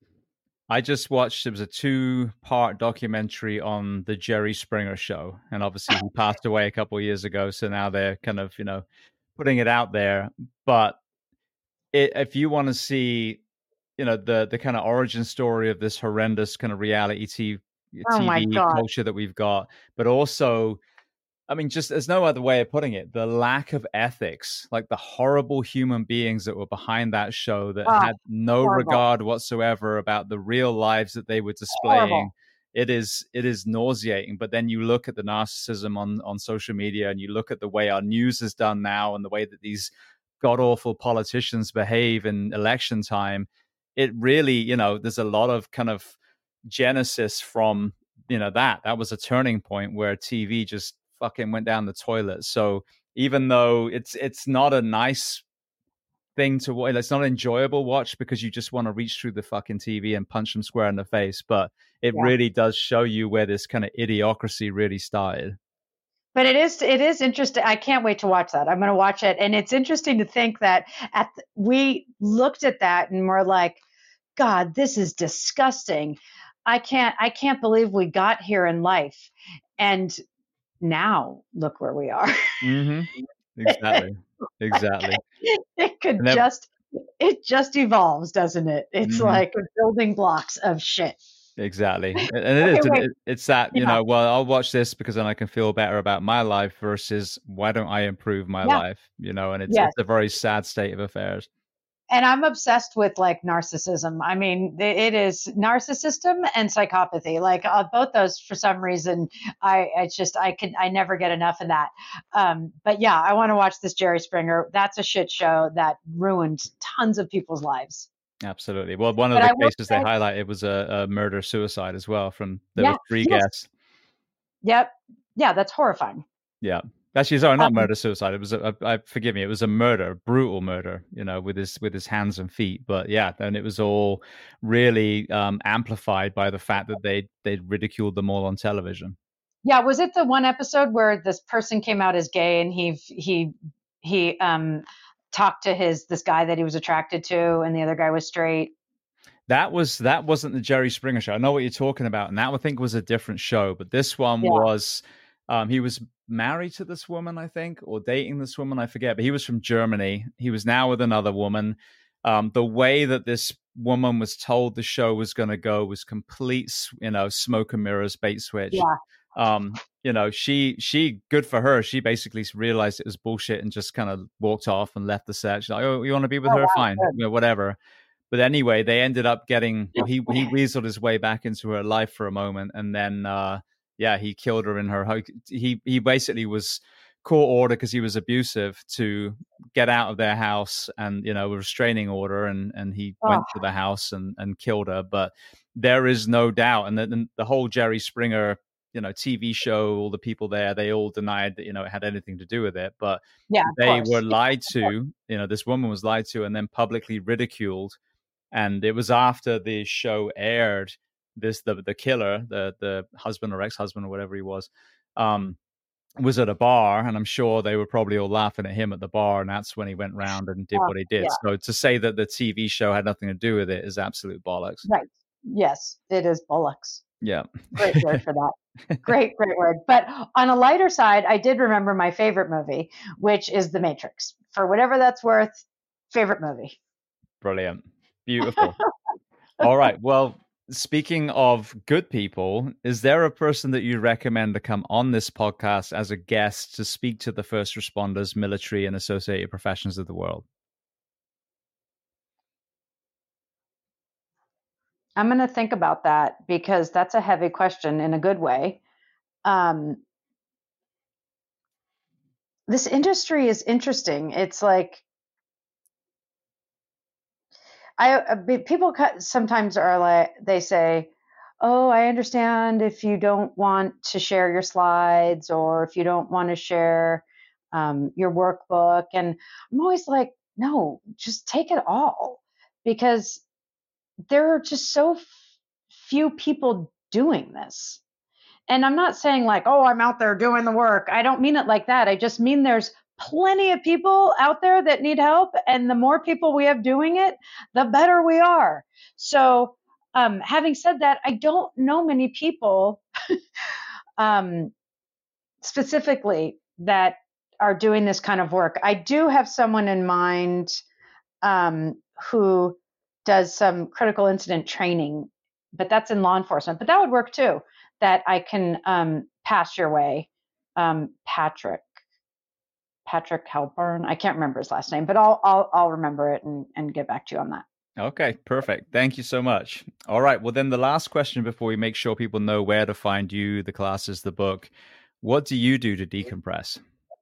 I just watched, it was a two part documentary on the Jerry Springer show. And obviously he passed away a couple of years ago. So now they're kind of, you know, putting it out there. But it, if you want to see, you know, the the kind of origin story of this horrendous kind of reality T V, Oh my T V god. culture that we've got, but also, I mean, just there's no other way of putting it. The lack of ethics, like the horrible human beings that were behind that show that Oh, had no horrible. regard whatsoever about the real lives that they were displaying. Horrible. It is it is nauseating. But then you look at the narcissism on on social media, and you look at the way our news is done now, and the way that these god awful politicians behave in election time. It really, you know, there's a lot of kind of genesis from, you know, that that was a turning point where T V just fucking went down the toilet. So even though it's it's not a nice thing to watch, it's not an enjoyable watch because you just want to reach through the fucking T V and punch them square in the face, but it Yeah. really does show you where this kind of idiocracy really started. But it is it is interesting. I can't wait to watch that. I'm going to watch it, and it's interesting to think that at the, we looked at that and we're like, God, this is disgusting. I can't I can't believe we got here in life. And now look where we are. Mm-hmm. Exactly. Exactly. It could And then, just it just evolves, doesn't it? It's mhm. like building blocks of shit. Exactly. And and it Okay, is. And wait. it, it's that, you Yeah. know, well, I'll watch this because then I can feel better about my life versus why don't I improve my Yeah. life? You know, and it's Yes. it's a very sad state of affairs. And I'm obsessed with like narcissism. I mean, it is narcissism and psychopathy. Like uh, both those, for some reason, I it's just I can I never get enough of that. Um, but yeah, I want to watch this Jerry Springer. That's a shit show that ruined tons of people's lives. Absolutely. Well, one of But the I will cases they say, highlighted was a, a murder suicide as well. From there were yeah, three yes, guests. yep, yeah, that's horrifying. Yeah. Actually, sorry, not Um, murder suicide. It was a, a, a forgive me. It was a murder, brutal murder. You know, with his with his hands and feet. But yeah, then it was all really um, amplified by the fact that they they ridiculed them all on television. yeah, was it the one episode where this person came out as gay and he he he um talked to his this guy that he was attracted to, and the other guy was straight? That was that wasn't the Jerry Springer show. I know what you're talking about, and that I think was a different show. But this one Yeah. was, um, he was married to this woman, I think, or dating this woman, I forget. But he was from Germany. He was now with another woman. Um, the way that this woman was told the show was going to go was complete, s- you know, smoke and mirrors, bait switch. Yeah. Um, you know, she she good for her. She basically realized it was bullshit and just kind of walked off and left the set. She's like, "Oh, you want to be with Oh her? wow, Fine, good. you know, whatever." But anyway, they ended up getting, well, he he weaseled his way back into her life for a moment, and then uh, yeah, he killed her in her home. He he basically was court order because he was abusive to get out of their house, and you know, a restraining order, and and he Oh, went to the house and and killed her. But there is no doubt, and then the whole Jerry Springer, you know, T V show, all the people there, they all denied that, you know, it had anything to do with it, but yeah, of they were course. lied to. You know, this woman was lied to and then publicly ridiculed. And it was after the show aired, this the the killer, the the husband or ex-husband or whatever he was, um was at a bar, and I'm sure they were probably all laughing at him at the bar, and that's when he went round and did Oh, what he did. yeah, So to say that the T V show had nothing to do with it is absolute bollocks. right. Yes, it is bullocks. Yeah. Great word for that. Great, great word. But on a lighter side, I did remember my favorite movie, which is The Matrix. For whatever that's worth, favorite movie. Brilliant. Beautiful. All right. Well, speaking of good people, is there a person that you recommend to come on this podcast as a guest to speak to the first responders, military, and associated professions of the world? I'm going to think about that because that's a heavy question in a good way. Um, this industry is interesting. It's like, I people sometimes are like, they say, oh, I understand if you don't want to share your slides or if you don't want to share um, your workbook. And I'm always like, no, just take it all, because there are just so f- few people doing this. And I'm not saying like, oh, I'm out there doing the work. I don't mean it like that. I just mean there's plenty of people out there that need help. And the more people we have doing it, the better we are. So, um, having said that, I don't know many people um, specifically that are doing this kind of work. I do have someone in mind um, who does some critical incident training, but that's in law enforcement. But that would work too. That I can um, pass your way, um, Patrick. Patrick Halpern. I can't remember his last name, but I'll I'll I'll remember it and, and get back to you on that. Okay, perfect. Thank you so much. All right. Well, then the last question before we make sure people know where to find you, the classes, the book. What do you do to decompress?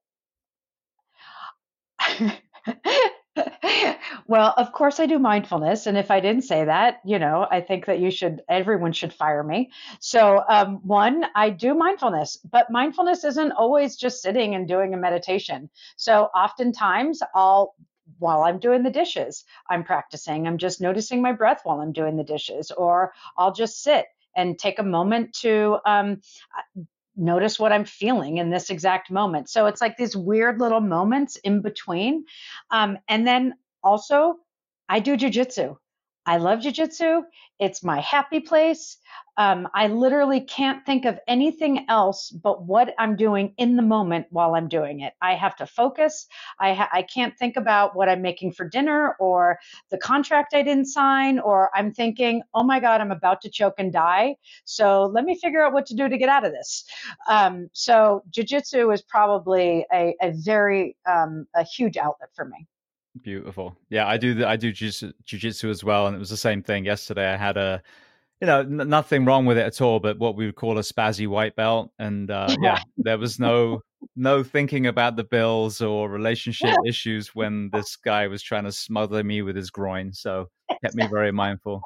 Well, of course I do mindfulness. And if I didn't say that, you know, I think that you should, everyone should fire me. So, um, one, I do mindfulness, but mindfulness isn't always just sitting and doing a meditation. So oftentimes I'll, while I'm doing the dishes, I'm practicing. I'm just noticing my breath while I'm doing the dishes, or I'll just sit and take a moment to um, notice what I'm feeling in this exact moment. So it's like these weird little moments in between. Um, and then also, I do jujitsu. I love jujitsu. It's my happy place. Um, I literally can't think of anything else but what I'm doing in the moment while I'm doing it. I have to focus. I, ha- I can't think about what I'm making for dinner or the contract I didn't sign, or I'm thinking, oh my God, I'm about to choke and die. So let me figure out what to do to get out of this. Um, so jujitsu is probably a, a very, um, a huge outlet for me. Beautiful. Yeah, I do. The, I do jujitsu as well, and it was the same thing yesterday. I had a, you know, n- nothing wrong with it at all, but what we would call a spazzy white belt, and uh, yeah, there was no no thinking about the bills or relationship issues when this guy was trying to smother me with his groin. So kept me very mindful.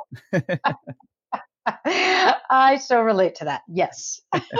I so relate to that. Yes.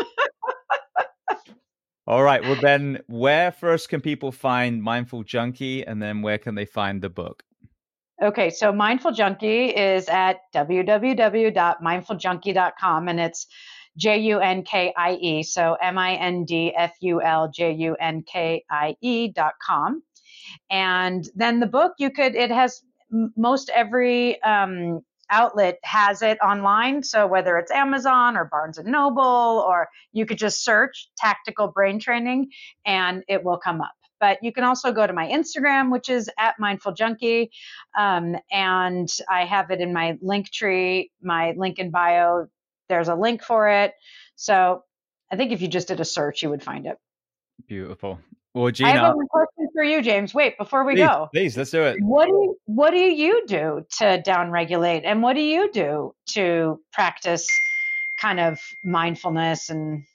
All right. Well, then, where first can people find Mindful Junkie, and then where can they find the book? Okay, so Mindful Junkie is at w w w dot mindful junkie dot com, and it's J U N K I E, so M I N D F U L J U N K I E dot com. And then the book, you could, it has most every um, outlet has it online. So whether it's Amazon or Barnes and Noble, or you could just search Tactical Brain Training and it will come up. But you can also go to my Instagram, which is at Mindful Junkie. Um, and I have it in my link tree, my link in bio. There's a link for it. So I think if you just did a search, you would find it. Beautiful. Well, I have Gina, one question for you, James. Wait, before we please, go, please, let's do it. what do you, what do you do to downregulate, and what do you do to practice kind of mindfulness and?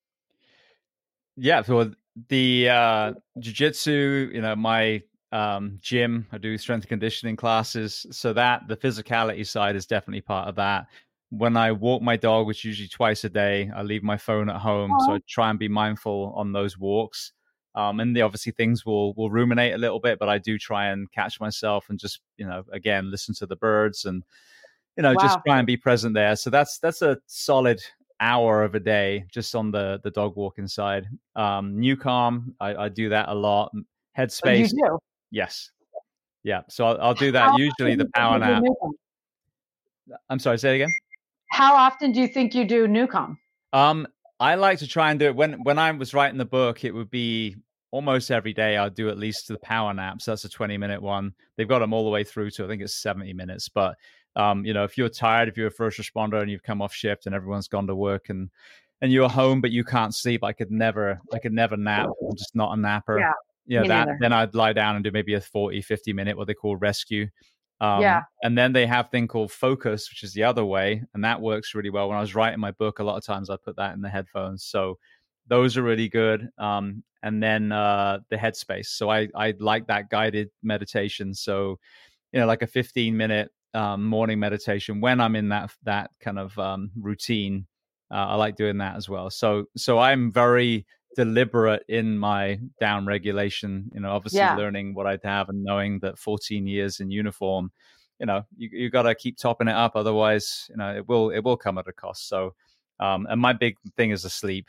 Yeah, so the uh, jiu-jitsu, you know, my um, gym, I do strength and conditioning classes. So that the physicality side is definitely part of that. When I walk my dog, which is usually twice a day, I leave my phone at home. So I try and be mindful on those walks. Um, and the, obviously things will will ruminate a little bit, but I do try and catch myself and just, you know, again, listen to the birds and, you know, just Wow. try and be present there. So that's that's a solid hour of a day just on the the dog walking side. Um, Newcom, I, I do that a lot. But you Headspace, do. yes, yeah. So I'll, I'll do How that. Usually often do the you think power you do nap. Newcom? I'm sorry, say it again. How often do you think you do Newcom? Um, I like to try and do it when when I was writing the book. It would be almost every day. I'd do at least the power naps. That's a twenty minute one. They've got them all the way through to I think it's seventy minutes. But um, you know, if you're tired, if you're a first responder and you've come off shift and everyone's gone to work and and you're home but you can't sleep, I could never, I could never nap. I'm just not a napper. Yeah, You know me that. neither. Then I'd lie down and do maybe a forty, fifty minute what they call rescue. Yeah. Um, and then they have a thing called focus, which is the other way, and that works really well. When I was writing my book, a lot of times I put that in the headphones. So those are really good. Um, and then uh, the Headspace. So I I like that guided meditation. So you know, like a fifteen minute um, morning meditation when I'm in that that kind of um, routine. Uh, I like doing that as well. So so I'm very deliberate in my down regulation. You know, obviously Yeah. learning what I have and knowing that fourteen years in uniform, you know, you you got to keep topping it up. Otherwise, you know, it will it will come at a cost. So, um, and my big thing is the sleep.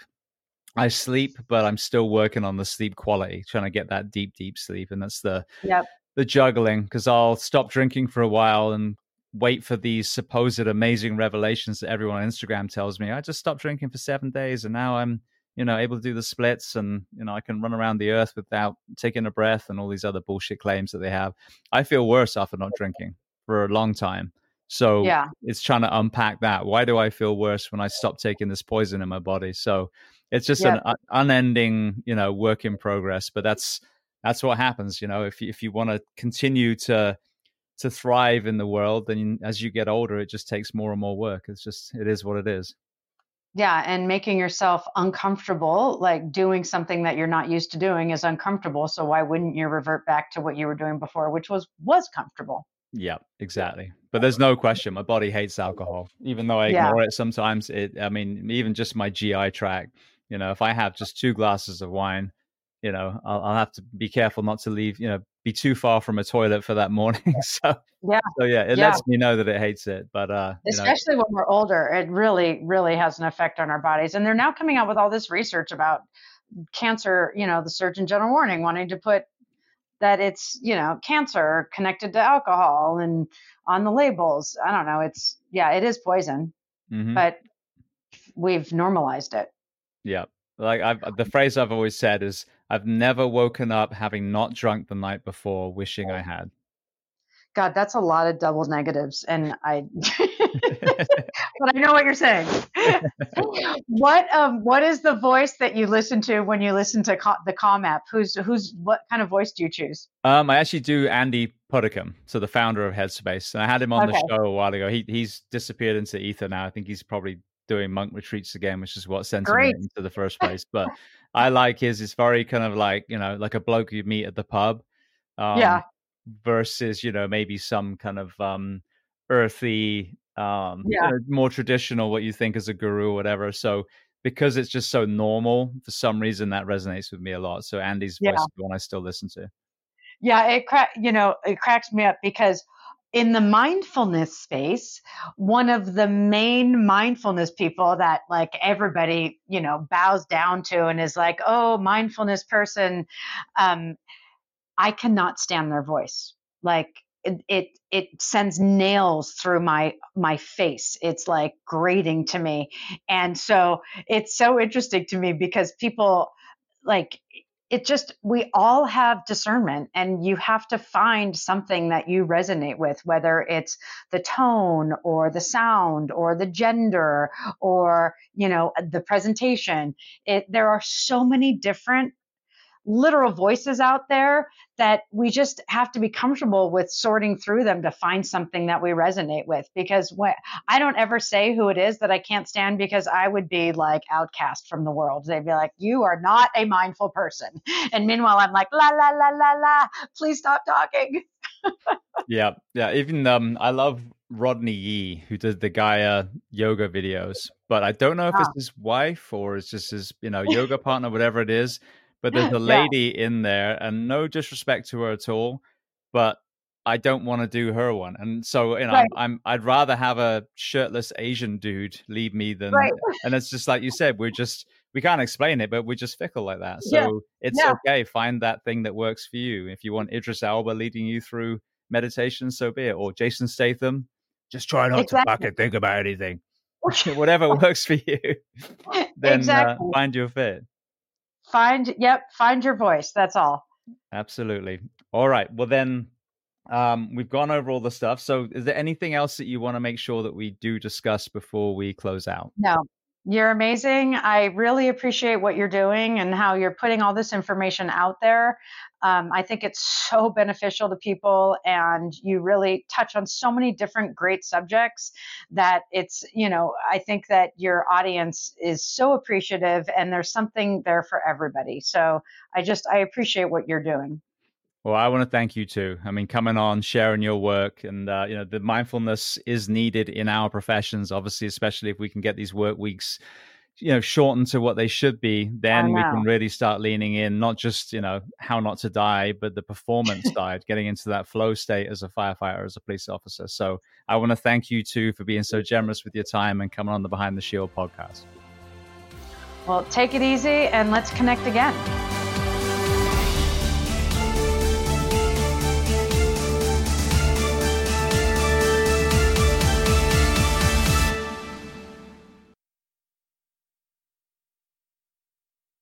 I sleep, but I'm still working on the sleep quality, trying to get that deep, deep sleep. And that's the Yep. the juggling, because I'll stop drinking for a while and wait for these supposed amazing revelations that everyone on Instagram tells me. I just stopped drinking for seven days and now I'm, you know, able to do the splits and, you know, I can run around the earth without taking a breath and all these other bullshit claims that they have. I feel worse after not drinking for a long time. So Yeah. it's trying to unpack that. Why do I feel worse when I stop taking this poison in my body? So it's just Yep. an unending, you know, work in progress. But that's that's what happens, you know. If you, if you want to continue to to thrive in the world, then as you get older, it just takes more and more work. It's just it is what it is. Yeah, and making yourself uncomfortable, like doing something that you're not used to doing is uncomfortable. So why wouldn't you revert back to what you were doing before, which was was comfortable? Yeah, exactly. But there's no question, my body hates alcohol, even though I Yeah. ignore it sometimes. It, I mean, even just my G I tract. You know, if I have just two glasses of wine, you know, I'll, I'll have to be careful not to leave, you know, be too far from a toilet for that morning. so, Yeah. so yeah, it Yeah. lets me know that it hates it. But uh, you know, Especially when we're older, it really, really has an effect on our bodies. And they're now coming out with all this research about cancer, you know, the Surgeon General warning, wanting to put that it's, you know, cancer connected to alcohol and on the labels. I don't know. It's, yeah, it is poison, mhm. but we've normalized it. Yeah. Like I've the phrase I've always said is I've never woken up having not drunk the night before wishing I had. God, that's a lot of double negatives. And I, but I know what you're saying. What um what is the voice that you listen to when you listen to co- the Calm app? Who's who's what kind of voice do you choose? Um, I actually do Andy Puddicombe, so the founder of Headspace, and I had him on the Okay, show a while ago. He he's disappeared into ether now. I think he's probably doing monk retreats again, which is what sent him great. into the first place. But I like his. It's very kind of like, you know, like a bloke you meet at the pub, um, Yeah, versus, you know, maybe some kind of um earthy, um, you yeah, know, more traditional what you think is a guru or whatever. So because it's just so normal, for some reason that resonates with me a lot. So Andy's voice yeah, is the one I still listen to. yeah. It crack you know it cracks me up because in the mindfulness space, one of the main mindfulness people that like everybody you know bows down to and is like, oh, mindfulness person. Um, I cannot stand their voice. Like it, it, it sends nails through my my face. It's like grating to me, and so it's so interesting to me because people like it. Just we all have discernment, and you have to find something that you resonate with, whether it's the tone or the sound or the gender or you know the presentation. It there are so many different literal voices out there that we just have to be comfortable with sorting through them to find something that we resonate with. Because when, I don't ever say who it is that I can't stand because I would be like outcast from the world. They'd be like, you are not a mindful person. And meanwhile, I'm like, la, la, la, la, la, please stop talking. Yeah, yeah. Even um, I love Rodney Yee, who does the Gaia yoga videos, but I don't know if it's Ah, his wife or it's just his, you know, yoga partner, whatever it is. But there's a yeah, lady in there, and no disrespect to her at all, but I don't want to do her one. And so, you know, right, I'm, I'm, I'd rather have a shirtless Asian dude lead me than, right. and it's just like you said, we're just, we can't explain it, but we're just fickle like that. Yeah, So it's yeah, okay. Find that thing that works for you. If you want Idris Elba leading you through meditation, so be it. Or Jason Statham, just try not to exactly. fucking think about anything. Whatever works for you, then uh, Exactly. find your fit. Find, yep, find your voice. That's all. Absolutely. All right. Well, then um, we've gone over all the stuff. So is there anything else that you want to make sure that we do discuss before we close out? No, You're amazing. I really appreciate what you're doing and how you're putting all this information out there. Um, I think it's so beneficial to people, and you really touch on so many different great subjects that it's, you know, I think that your audience is so appreciative, and there's something there for everybody. So I just, I appreciate what you're doing. Well, I want to thank you too. I mean, coming on, sharing your work, and uh, you know, the mindfulness is needed in our professions, obviously, especially if we can get these work weeks, you know, shortened to what they should be. I Then we can know. really start leaning in, not just, you know, how not to die, but the performance side, getting into that flow state as a firefighter, as a police officer. So I want to thank you too for being so generous with your time and coming on the Behind the Shield podcast. Well, take it easy and let's connect again.